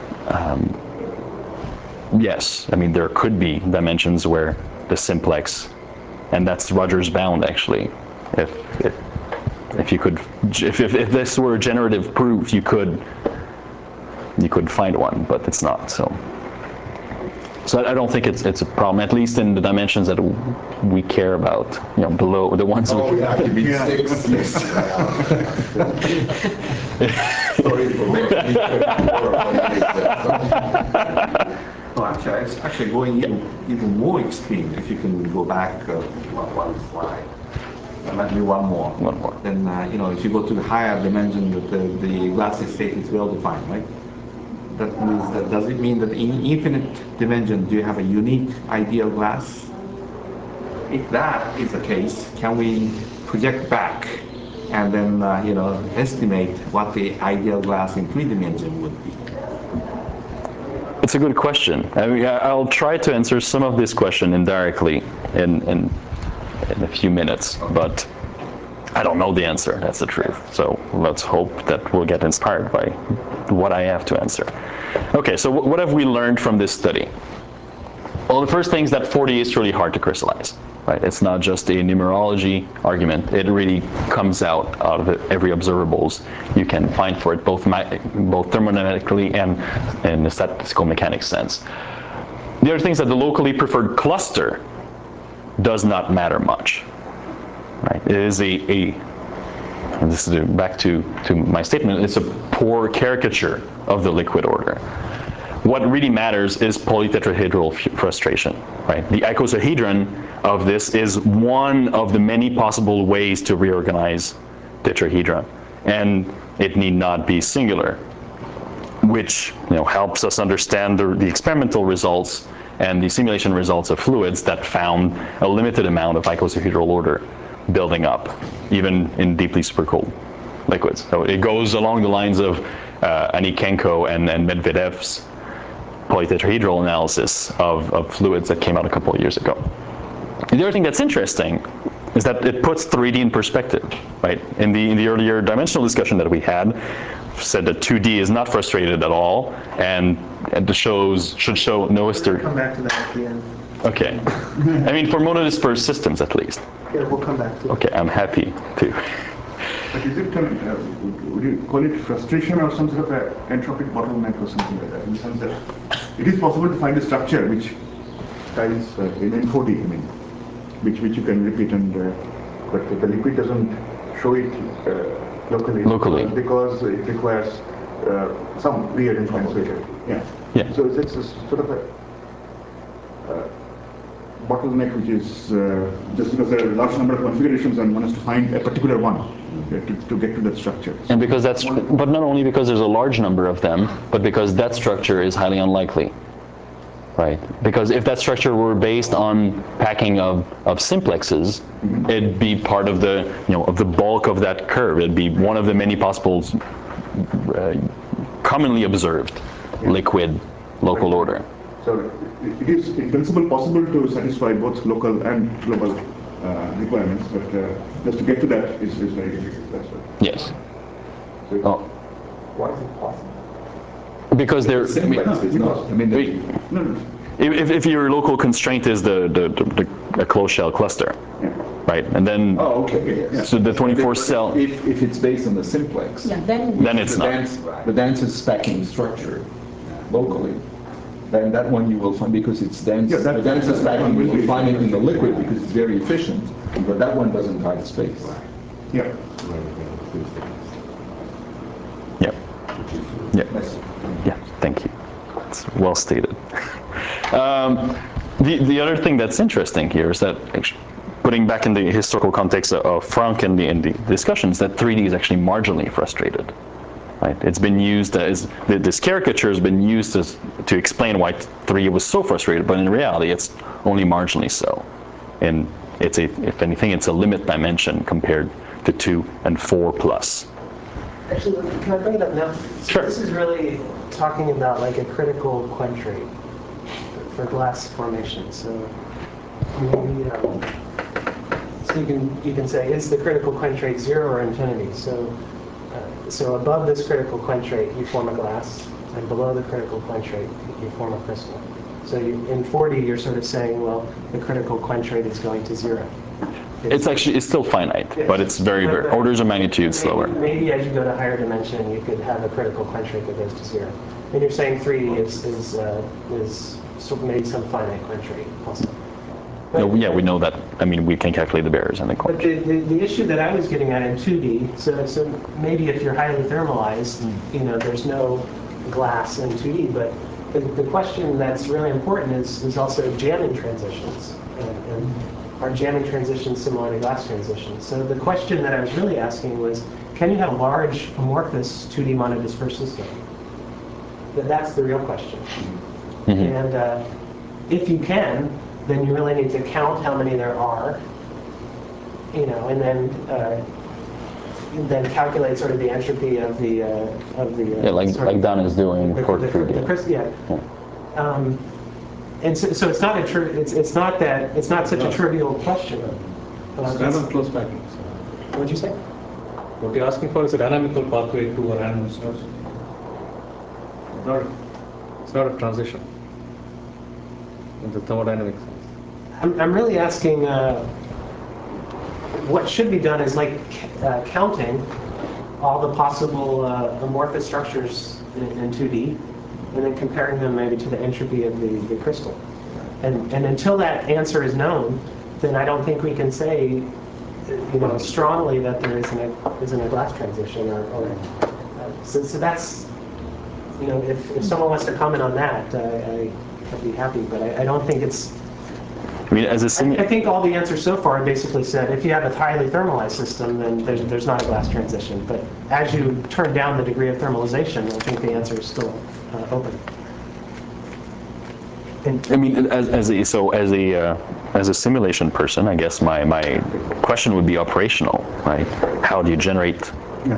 yes, there could be dimensions where the simplex, and that's Rogers bound actually. If this were generative proof, you could find one, but it's not. So I don't think it's a problem, at least in the dimensions that we care about, below the ones. Oh, yeah, give me 6. Yes. Sorry for making Well, actually, it's actually going even more extreme. If you can go back one slide, maybe one more. Then if you go to the higher dimension, the glassy state is well defined, right? That means that, does it mean that in infinite dimension do you have a unique ideal glass? If that is the case, can we project back and then estimate what the ideal glass in 3 dimension would be? It's a good question. I'll try to answer some of this question indirectly in a few minutes, but I don't know the answer. That's the truth. So let's hope that we'll get inspired by what I have to answer. Okay, so what have we learned from this study? Well, the first thing is that 4D is really hard to crystallize. Right? It's not just a numerology argument. It really comes out of every observables you can find for it, both thermodynamically and in the statistical mechanics sense. The other thing is that the locally preferred cluster does not matter much. right? It is and this is back to my statement, it's a poor caricature of the liquid order. What really matters is polytetrahedral frustration, right? The icosahedron of this is one of the many possible ways to reorganize tetrahedra, and it need not be singular, which helps us understand the experimental results and the simulation results of fluids that found a limited amount of icosahedral order building up, even in deeply supercooled liquids. So it goes along the lines of Anikenko and Medvedev's polytetrahedral analysis of fluids that came out a couple of years ago. The other thing that's interesting is that it puts 3D in perspective, right? In the earlier dimensional discussion that we had, said that 2D is not frustrated at all, and should show no hysteresis. Come back to that at the end. Okay. I mean, for monodispersed systems, at least. Yeah, we'll come back to it. Okay, I'm happy to. But is it, would you call it frustration or some sort of an entropic bottleneck or something like that? In the sense that it is possible to find a structure which ties in 4D, I mean, which you can repeat, and but the liquid doesn't show it locally. Because it requires some rearrangement. Yeah. So it's a sort of a bottleneck, which is just because there are a large number of configurations and one has to find a particular one to get to that structure. And because but not only because there's a large number of them, but because that structure is highly unlikely, right? Because if that structure were based on packing of simplexes, it'd be part of the of the bulk of that curve. It'd be one of the many possible commonly observed liquid local order. So it is in principle possible to satisfy both local and global requirements, but just to get to that is very difficult. That's right. Yes. So Why is it possible? Because they're Simplex is not. I mean, no. if your local constraint is a closed shell cluster, right, and then okay. Yeah. so the 24 cell. If it's based on the simplex, then it's not. The densest stacking structure locally. Then that one you will find because it's dense. Yeah, the densest stacking you will find it in the liquid because it's very efficient. But that one doesn't tie space. Yeah. Yep. Yeah. Thank you. It's well stated. The other thing that's interesting here is that, actually, putting back in the historical context of Franck and the discussions, that 3D is actually marginally frustrated. Right? It's been used as, this caricature has been used to explain why 3D was so frustrated, but in reality it's only marginally so. And if anything, it's a limit dimension compared to 2 and 4 plus. Actually, can I bring it up now? Sure. This is really talking about like a critical quench rate for glass formation. So maybe you can say, is the critical quench rate 0 or infinity? So above this critical quench rate, you form a glass, and below the critical quench rate, you form a crystal. So in 4D, you're sort of saying, well, the critical quench rate is going to 0. It's still finite, but it's very orders of magnitude slower. Maybe as you go to higher dimension, you could have a critical quench rate that goes to 0. And you're saying 3 is sort of maybe some finite quench rate also. No, yeah, we know that. I mean, we can calculate the barriers and the quench. But the issue that I was getting at in 2D, so maybe if you're highly thermalized, there's no glass in 2D, but the question that's really important is also jamming transitions. And are jamming transitions similar to glass transitions? So the question that I was really asking was, can you have a large amorphous 2D monodispersed system? That's the real question. Mm-hmm. And if you can, then you really need to count how many there are, and then calculate sort of the entropy of the like Don is doing for 3D. And so it's not it's not such a trivial question. Random close package. What'd you say? What you're asking for is a dynamical pathway to a random source. It's not a transition in the thermodynamic sense. I'm really asking what should be done is like counting all the possible amorphous structures in 2D and then comparing them maybe to the entropy of the crystal. And until that answer is known, then I don't think we can say strongly that there isn't a glass transition, so that's, if someone wants to comment on that, I'd be happy, but I don't think it's. I mean, as a I think all the answers so far basically said if you have a highly thermalized system, then there's not a glass transition. But as you turn down the degree of thermalization, I think the answer is still open. I mean, as a simulation person, I guess my question would be operational, right? How do you generate?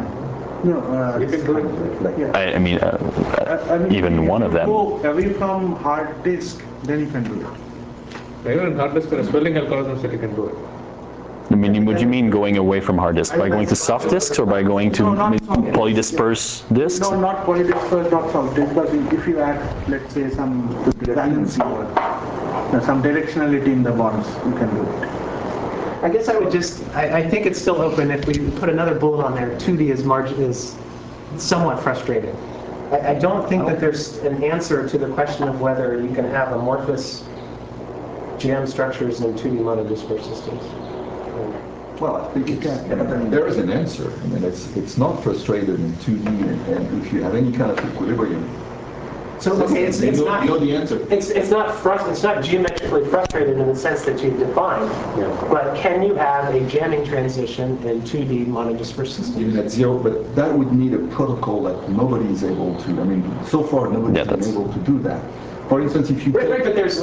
I mean, even one of them. Go away from hard disk, then you can do it. Even hard disk, there are spelling algorithms that you can do it. I mean, what do you mean going away from hard disk? By going to soft disks or by going to polydisperse disks? No, not polydisperse, not soft disk, but if you add, let's say, some redundancy or some directionality in the bonds, you can do it. I guess I would I think it's still open. If we put another bullet on there, 2D is somewhat frustrating. I don't think that there's an answer to the question of whether you can have amorphous GM structures in 2D monodisperse systems. Well, I think there is an answer. I mean, it's not frustrated in 2D, and if you have any kind of equilibrium. So okay, it's not. You know the answer. It's not geometrically frustrated in the sense that you've defined. Yeah. But can you have a jamming transition in 2D monodisperse systems? Even at zero, but that would need a protocol that nobody is able to. I mean, so far nobody's been able to do that. For instance, if you right, but there's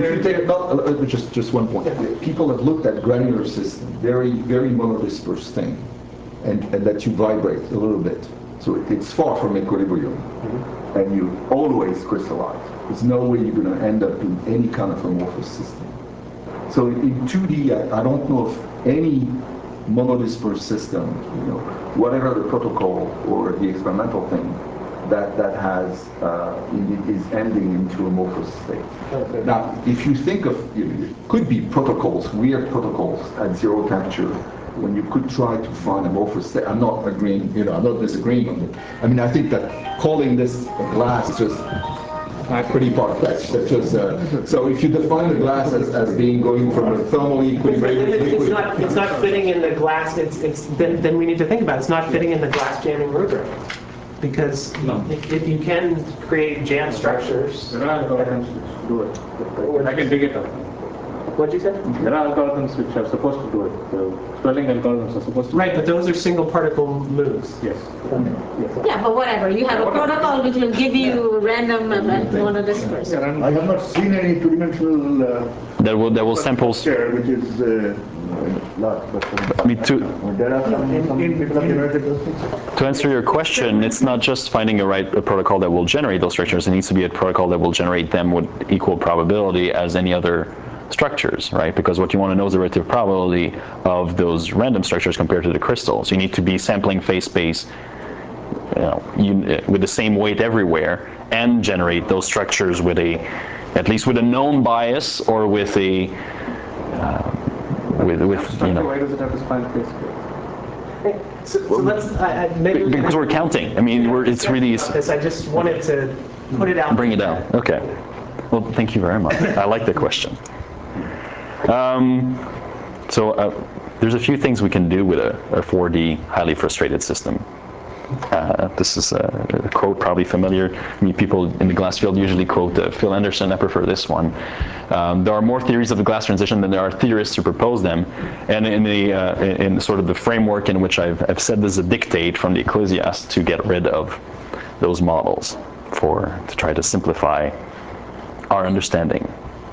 just one point. Yeah. People have looked at granular system, very monodisperse thing, and that you vibrate a little bit. So it's far from equilibrium, and you always crystallize. There's no way you're going to end up in any kind of amorphous system. So in 2D, I don't know of any monodisperse system, whatever the protocol or the experimental thing, that has is ending into amorphous state. Okay. Now, if you think of, it could be protocols, weird protocols at zero temperature, when you could try to find amorphous state. I'm not agreeing, I'm not disagreeing on it. I mean, I think that calling this a glass is just pretty far-fetched. So if you define the glass as being going from a thermally equilibrated liquid, it's not fitting in the glass. Then we need to think about it. It's not fitting in the glass jamming rubric. Because if you can create jam structures, there are algorithms which do it. I can dig it up. What'd you say? There are algorithms which are supposed to do it. The spelling algorithms are supposed to. Right, but those are single particle moves. Yes. Yeah, but whatever. You have a protocol which will give you random monodisperse. I have not seen any two-dimensional. That will sample. Which is. Me too. To answer your question, it's not just finding a protocol that will generate those structures. It needs to be a protocol that will generate them with equal probability as any other structures, right? Because what you want to know is the relative probability of those random structures compared to the crystals. You need to be sampling phase space with the same weight everywhere and generate those structures with at least with a known bias or with a Why does it have to span phase space? So let's maybe because we're counting. I mean, it's really. I just wanted to put it out. Bring it down. Okay. Well, thank you very much. I like the question. There's a few things we can do with a 4D highly frustrated system. This is a quote probably familiar. I mean, people in the glass field usually quote Phil Anderson. I prefer this one. There are more theories of the glass transition than there are theorists who propose them. And in sort of the framework in which I've said this is a dictate from the Ecclesiast to get rid of those models to try to simplify our understanding.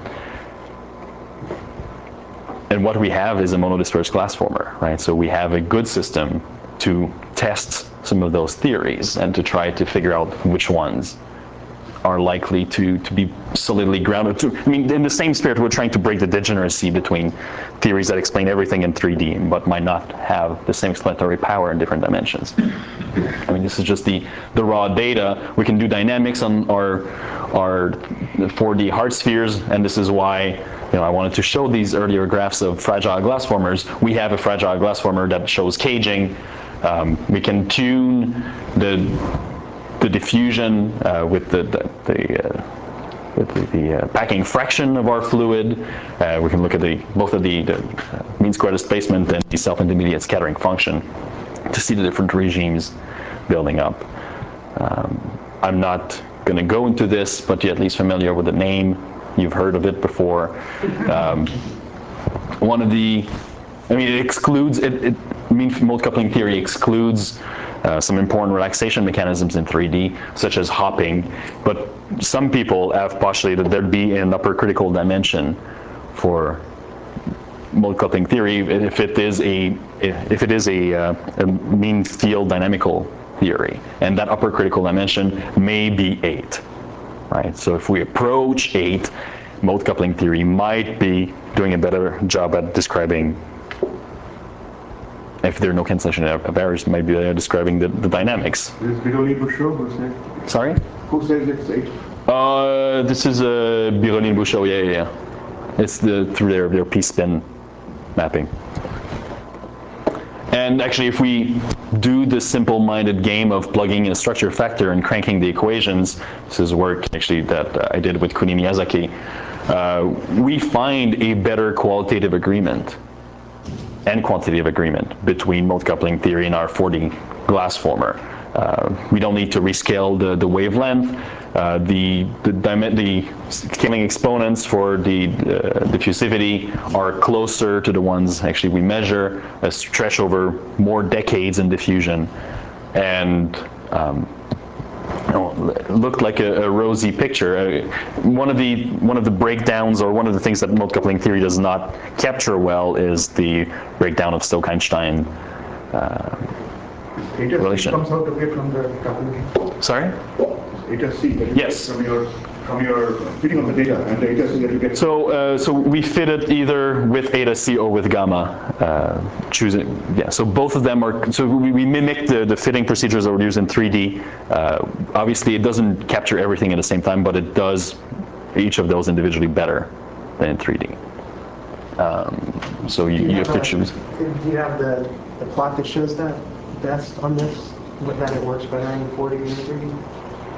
And what we have is a monodisperse glass former, right? So we have a good system to test some of those theories and to try to figure out which ones are likely to be solidly grounded to. I mean, in the same spirit, we're trying to break the degeneracy between theories that explain everything in 3D but might not have the same explanatory power in different dimensions. I mean, this is just the raw data. We can do dynamics on our 4D hard spheres, and this is why I wanted to show these earlier graphs of fragile glass formers. We have a fragile glass former that shows caging. We can tune the diffusion with packing fraction of our fluid. We can look at both of the mean square displacement and the self-intermediate scattering function to see the different regimes building up. I'm not going to go into this, but you're at least familiar with the name. You've heard of it before. One of the, it excludes, mean mode coupling theory excludes some important relaxation mechanisms in 3D, such as hopping, but some people have postulated there'd be an upper critical dimension for mode coupling theory if it is a mean field dynamical theory, and that upper critical dimension may be 8, right? So if we approach 8, mode coupling theory might be doing a better job at describing, if there are no cancellation of errors, might be describing the dynamics. Is Birolin-Bouchot who said? Sorry? Who says it's 8? This is Birolin-Bouchot, yeah. It's through their p-spin mapping. And actually, if we do the simple-minded game of plugging in a structure factor and cranking the equations, this is work actually that I did with Kuni Miyazaki, we find a better qualitative agreement and quantitative agreement between mode coupling theory and our 4D glass former. We don't need to rescale the wavelength. The scaling exponents for the diffusivity are closer to the ones actually we measure, stretch over more decades in diffusion, and looked like a rosy picture. One of the breakdowns, or one of the things that mode coupling theory does not capture well, is the breakdown of Stokes-Einstein relation. Comes out away from the calculation. Sorry? Eta C. Yes. From your fitting of the data and the eta C that you get. So we fit it either with eta C or with gamma. Choosing, yeah. So both of them are. So we mimic the fitting procedures that we use in 3D. Obviously, it doesn't capture everything at the same time, but it does each of those individually better than in 3D. So you have to choose. Do you have the plot that shows that best on this? That it works better in 4D than 3D?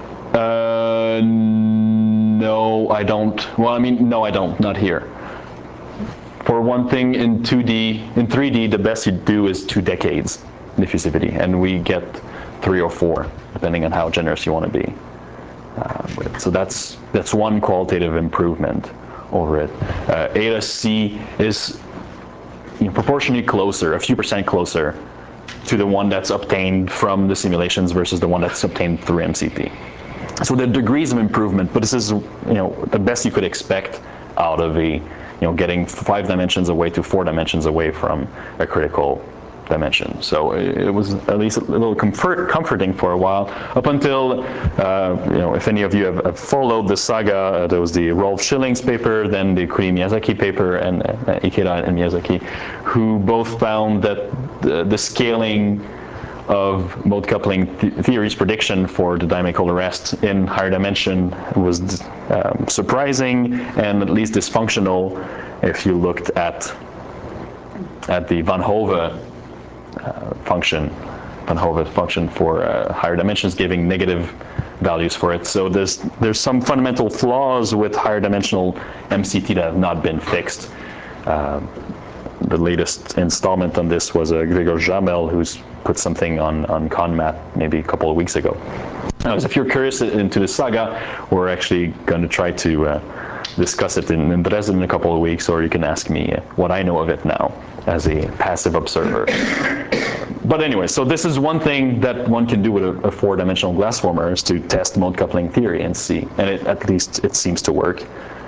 No, I don't. Well, no, I don't. Not here. For one thing, in 3D, the best you do is 2 decades diffusivity, and we get 3 or 4, depending on how generous you want to be. So that's one qualitative improvement over it. Eta C is proportionally closer, a few % closer, to the one that's obtained from the simulations versus the one that's obtained through MCP. So the degrees of improvement, but this is the best you could expect out of getting 5 dimensions away to 4 dimensions away from a critical dimension. So it was at least a little comforting for a while, up until if any of you have followed the saga, there was the Rolf Schilling's paper, then the Kuni Miyazaki paper, and Ikeda and Miyazaki, who both found that the scaling of mode coupling theory's prediction for the dynamical arrest in higher dimension was surprising and at least dysfunctional if you looked at the Van Hove function for higher dimensions, giving negative values for it. So there's some fundamental flaws with higher dimensional MCT that have not been fixed. The latest installment on this was Gregor Jamel, who's put something on ConMat maybe a couple of weeks ago. Now, if you're curious into the saga, we're actually going to try to discuss it in Dresden in a couple of weeks, or you can ask me what I know of it now as a passive observer. But anyway, so this is one thing that one can do with a 4-dimensional glass former, is to test mode coupling theory and see, and at least it seems to work.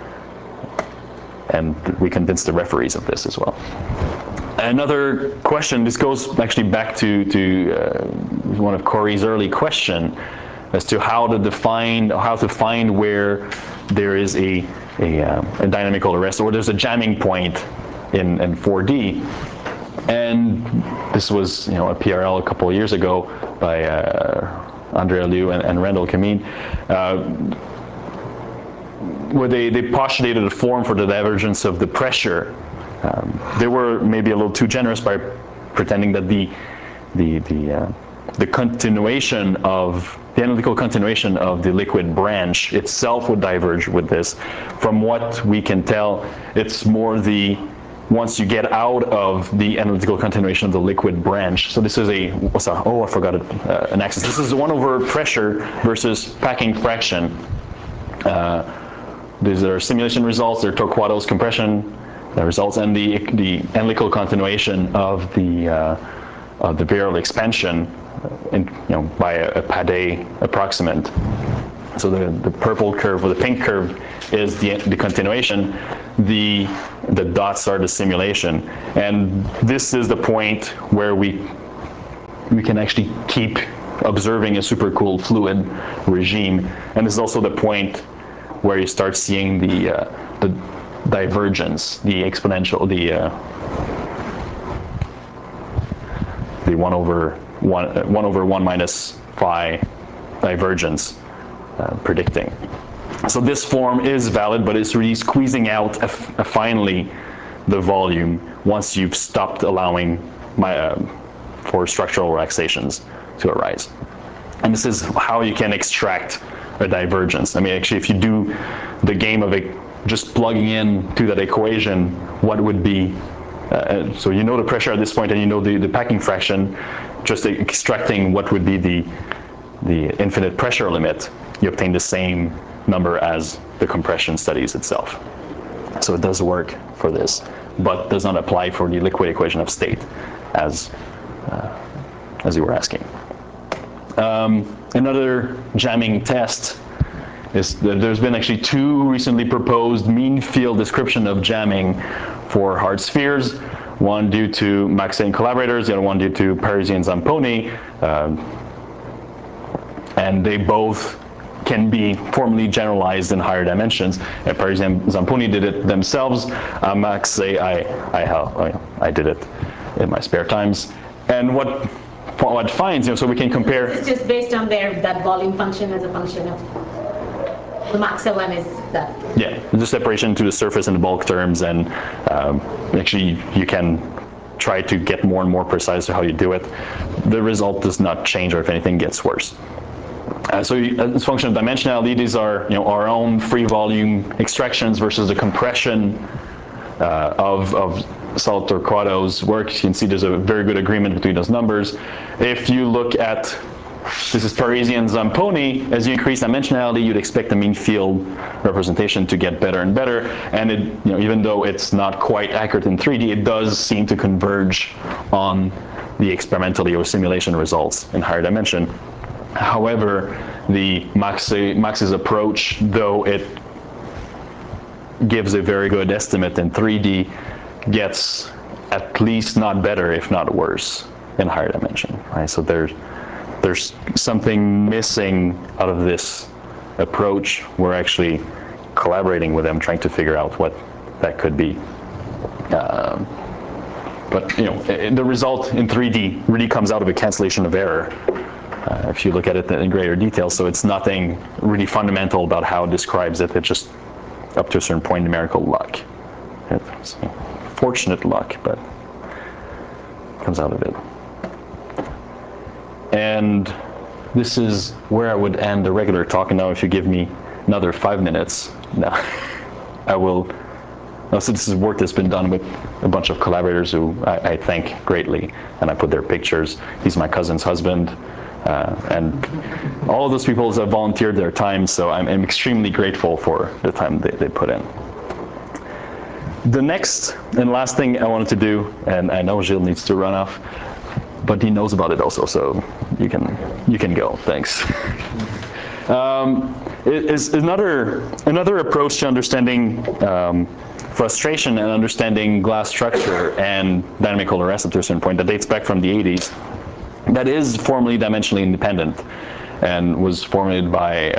And we convinced the referees of this as well. Another question, this goes actually back to one of Corey's early question, as to how to find where there is a dynamical arrest, or there's a jamming point in 4D. And this was a PRL a couple of years ago by Andrea Liu and Randall Kameen, where they postulated a form for the divergence of the pressure. They were maybe a little too generous by pretending that the continuation of the analytical continuation of the liquid branch itself would diverge with this. From what we can tell, it's more the, once you get out of the analytical continuation of the liquid branch. So this is a, I forgot an axis. This is 1 over pressure versus packing fraction. These are simulation results, they're Torquado's compression results, and the analytical continuation of the virial expansion by a Padé approximant. So the purple curve or the pink curve is the continuation. The dots are the simulation. And this is the point where we can actually keep observing a supercooled fluid regime. And this is also the point where you start seeing the divergence, the exponential, the 1 over 1 minus phi divergence predicting. So this form is valid, but it's really squeezing out finally the volume once you've stopped allowing for structural relaxations to arise. And this is how you can extract a divergence. I mean, actually, if you do the game of just plugging in to that equation, what would be, so you know the pressure at this point and you know the packing fraction, just extracting what would be the infinite pressure limit, you obtain the same number as the compression studies itself. So it does work for this, but does not apply for the liquid equation of state, as you were asking. Another jamming test is that there's been actually 2 recently proposed mean field description of jamming for hard spheres, one due to Maxey and collaborators, the other one due to Parisi and Zamponi, and they both can be formally generalized in higher dimensions. Parisi and Zamponi did it themselves. Maxey, I did it in my spare times. And what finds, so we can compare. It's just based on that volume function as a function of the Maxey one is that. Yeah, the separation to the surface in the bulk terms, and actually you can try to get more and more precise to how you do it. The result does not change, or if anything, gets worse. So this function of dimensionality, these are our own free volume extractions versus the compression of solid Torquado's work. You can see there's a very good agreement between those numbers. If you look at, this is Parisi and Zamponi, as you increase dimensionality, you'd expect the mean field representation to get better and better. And it, even though it's not quite accurate in 3D, it does seem to converge on the experimentally or simulation results in higher dimension. However, the Maxey's approach, though it gives a very good estimate in 3D, gets at least not better, if not worse, in higher dimension. Right? So there's something missing out of this approach. We're actually collaborating with them, trying to figure out what that could be. But the result in 3D really comes out of a cancellation of error. If you look at it in greater detail, so it's nothing really fundamental about how it describes it. It's just up to a certain point numerical luck. It's fortunate luck, but it comes out of it. And this is where I would end the regular talk. And now, if you give me another 5 minutes, I will. So this is work that's been done with a bunch of collaborators who I thank greatly, and I put their pictures. He's my cousin's husband. And all of those people have volunteered their time, so I'm extremely grateful for the time they put in. The next and last thing I wanted to do, and I know Gilles needs to run off, but he knows about it also, so you can go. Thanks. Is another approach to understanding frustration and understanding glass structure and dynamical arrest up to a certain point that dates back from the 80s. That is formally dimensionally independent and was formulated by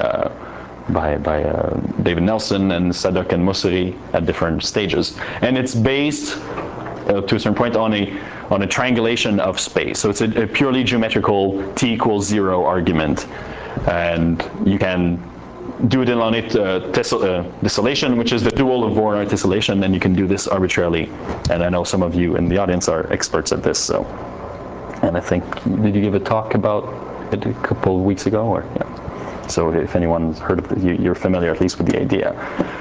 David Nelson and Sadok and Musseri at different stages. And it's based, to a certain point, on a triangulation of space. So it's a purely geometrical t equals 0 argument. And you can do it in Launit tessellation, which is the dual of Voronoi tessellation, and you can do this arbitrarily. And I know some of you in the audience are experts at this, so. And I think, did you give a talk about it a couple of weeks ago? Or, yeah. So if anyone's heard of it, you're familiar at least with the idea.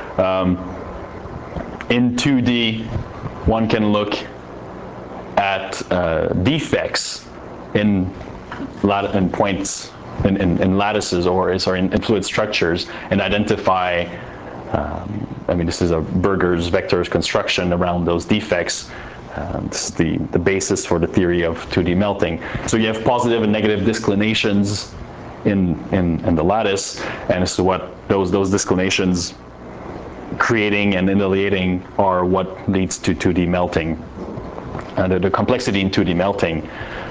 In 2D, one can look at defects in points, in lattices, or in fluid structures, and identify, this is a Burger's vectors construction around those defects. This is the basis for the theory of 2D melting. So you have positive and negative disclinations in the lattice, and so what those disclinations creating and annihilating are what leads to 2D melting. The complexity in 2D melting.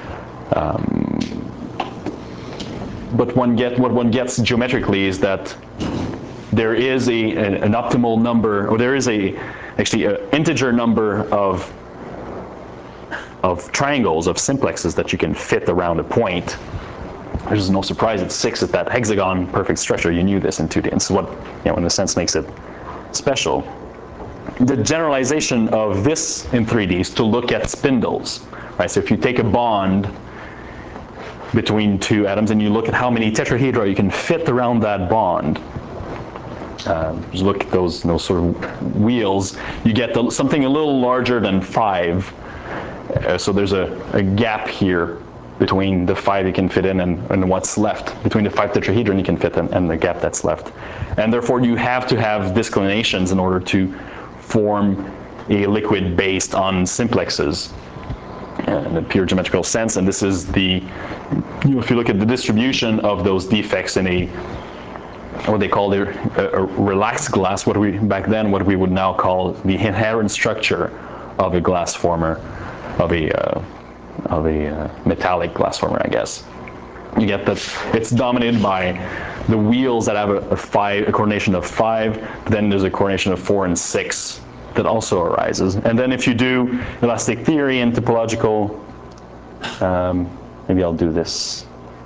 But what one gets geometrically is that there is an optimal number, or there is actually an integer number of triangles, of simplexes that you can fit around a point. There's no surprise it's 6 at that hexagon perfect structure. You knew this in 2D, and so what, in a sense, makes it special. The generalization of this in 3D is to look at spindles, right? So if you take a bond between two atoms and you look at how many tetrahedra you can fit around that bond, just look at those sort of wheels, you get something a little larger than 5. So there's a gap here between the 5 you can fit in and what's left, between the 5 tetrahedron you can fit in and the gap that's left. And therefore you have to have disclinations in order to form a liquid based on simplexes in a pure geometrical sense. And this is if you look at the distribution of those defects in what they called a relaxed glass, what we would now call the inherent structure of a glass former, of a metallic glass former, I guess. You get that it's dominated by the wheels that have a coordination of 5, then there's a coordination of 4 and 6 that also arises. And then if you do elastic theory and topological, maybe I'll do this.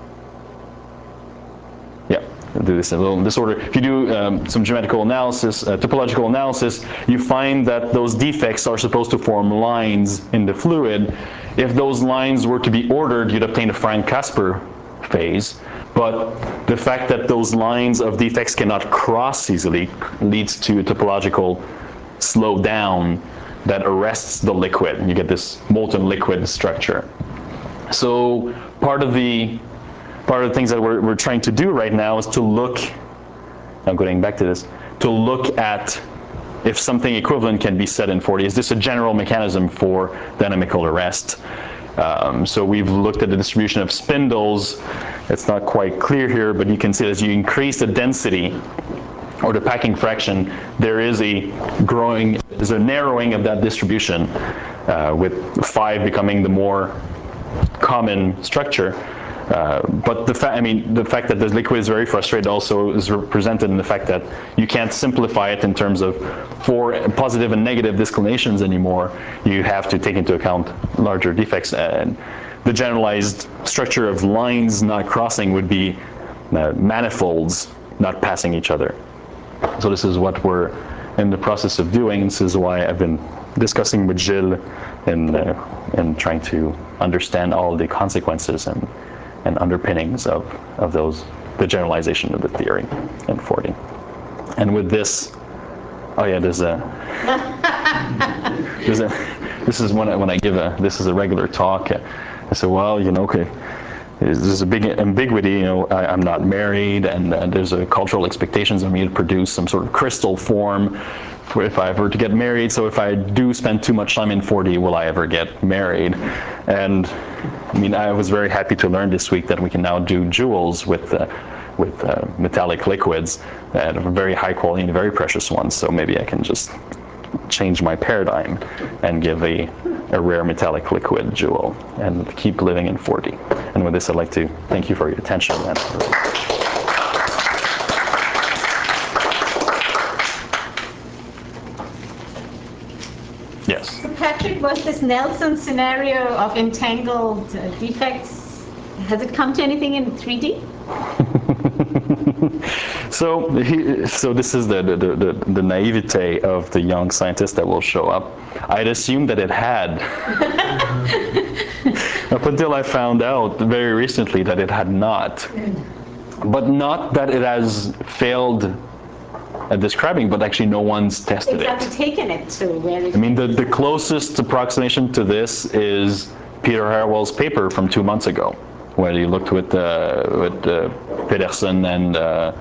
Yeah, I'll do this in a little disorder. If you do some geometrical analysis, topological analysis, you find that those defects are supposed to form lines in the fluid. If those lines were to be ordered, you'd obtain a Frank-Caspar phase. But the fact that those lines of defects cannot cross easily leads to a topological slowdown that arrests the liquid, and you get this molten liquid structure. So part of the things that we're trying to do right now is to look, I'm going back to this, to look at if something equivalent can be said in 4D. Is this a general mechanism for dynamical arrest? So we've looked at the distribution of spindles. It's not quite clear here, but you can see as you increase the density or the packing fraction, there is a narrowing of that distribution, with 5 becoming the more common structure. But the fact that the liquid is very frustrated also is represented in the fact that you can't simplify it in terms of 4 positive and negative disclinations anymore. You have to take into account larger defects, and the generalized structure of lines not crossing would be manifolds not passing each other. So this is what we're in the process of doing. This is why I've been discussing with Gilles and trying to understand all the consequences and underpinnings of the generalization of the theory in 4D. And with this, this is when I give this is a regular talk. I say, well, okay, there's a big ambiguity, I'm not married, and there's a cultural expectations of me to produce some sort of crystal form for if I ever to get married. So if I do spend too much time in 4D, will I ever get married? And I was very happy to learn this week that we can now do jewels with metallic liquids, and very high quality and very precious ones. So maybe I can just change my paradigm and give a rare metallic liquid jewel and keep living in 4D. And with this, I'd like to thank you for your attention. Yes. So Patrick, was this Nelson scenario of entangled defects, has it come to anything in 3D? So this is the naivete of the young scientist that will show up. I'd assumed that it had. Up until I found out very recently that it had not. but not that it has failed at describing, but actually no one's tested Exactly, it. taken it to where it I mean, the closest approximation to this is Peter Harwell's paper from 2 months ago, where he looked with Pedersen and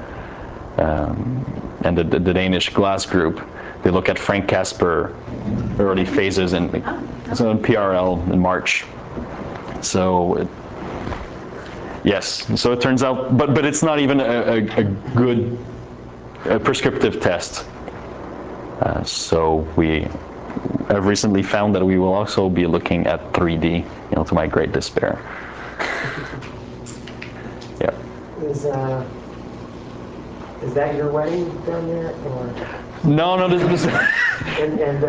the Danish glass group. They look at Frank Casper early phases in PRL in March. So yes, so it turns out, but it's not even a good prescriptive test. So we have recently found that we will also be looking at 3D, to my great despair. Yeah. Is that your wedding down there, or? No, this And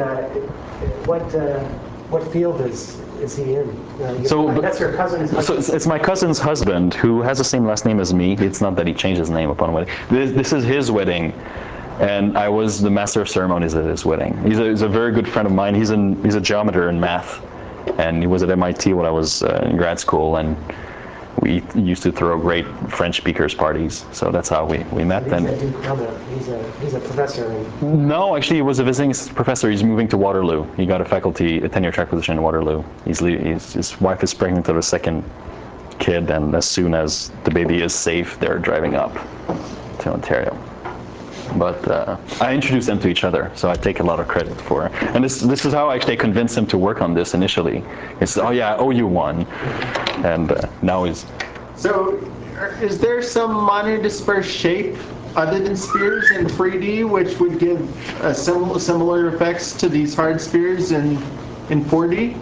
what field is he in? That's your cousin's husband. So it's my cousin's husband, who has the same last name as me. It's not that he changed his name upon wedding. This is his wedding, and I was the master of ceremonies at his wedding. He's a very good friend of mine. He's a geometer in math, and he was at MIT when I was in grad school, and we used to throw great French speakers parties. So that's how we met. He's a professor. No, actually, he was a visiting professor. He's moving to Waterloo. He got a tenure track position in Waterloo. His wife is pregnant with a second kid, and as soon as the baby is safe, they're driving up to Ontario. But I introduced them to each other, so I take a lot of credit for it. And this is how I actually convinced him to work on this initially. It's, oh yeah, I owe you one. And now he's... So is there some monodispersed shape other than spheres in 3D which would give similar effects to these hard spheres in 4D?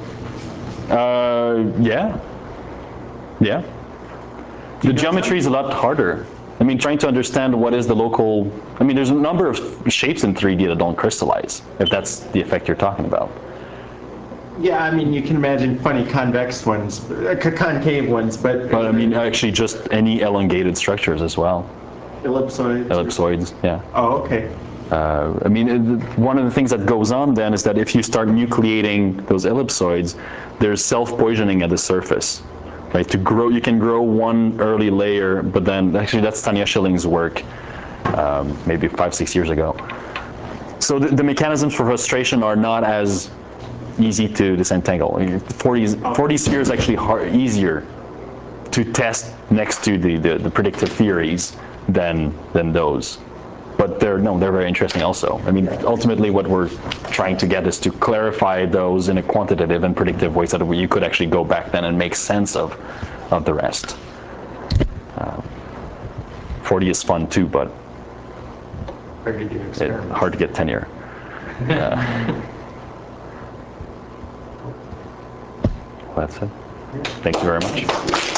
Yeah. Yeah. The geometry is a lot harder. I mean, trying to understand what is the local... I mean, there's a number of shapes in 3D that don't crystallize, if that's the effect you're talking about. Yeah, I mean, you can imagine funny convex ones, concave ones, but I mean, actually just any elongated structures as well. Ellipsoids? Ellipsoids, yeah. Oh, okay. I mean, one of the things that goes on then is that if you start nucleating those ellipsoids, there's self-poisoning at the surface. Right, to grow, you can grow one early layer, but then actually that's Tanya Schilling's work, maybe 5-6 years ago. So the mechanisms for frustration are not as easy to disentangle. 4D sphere is actually easier to test next to the predictive theories than those. But they're very interesting also. I mean, ultimately what we're trying to get is to clarify those in a quantitative and predictive way so that you could actually go back then and make sense of the rest. 4D is fun too, but hard to get tenure. That's it. Thank you very much.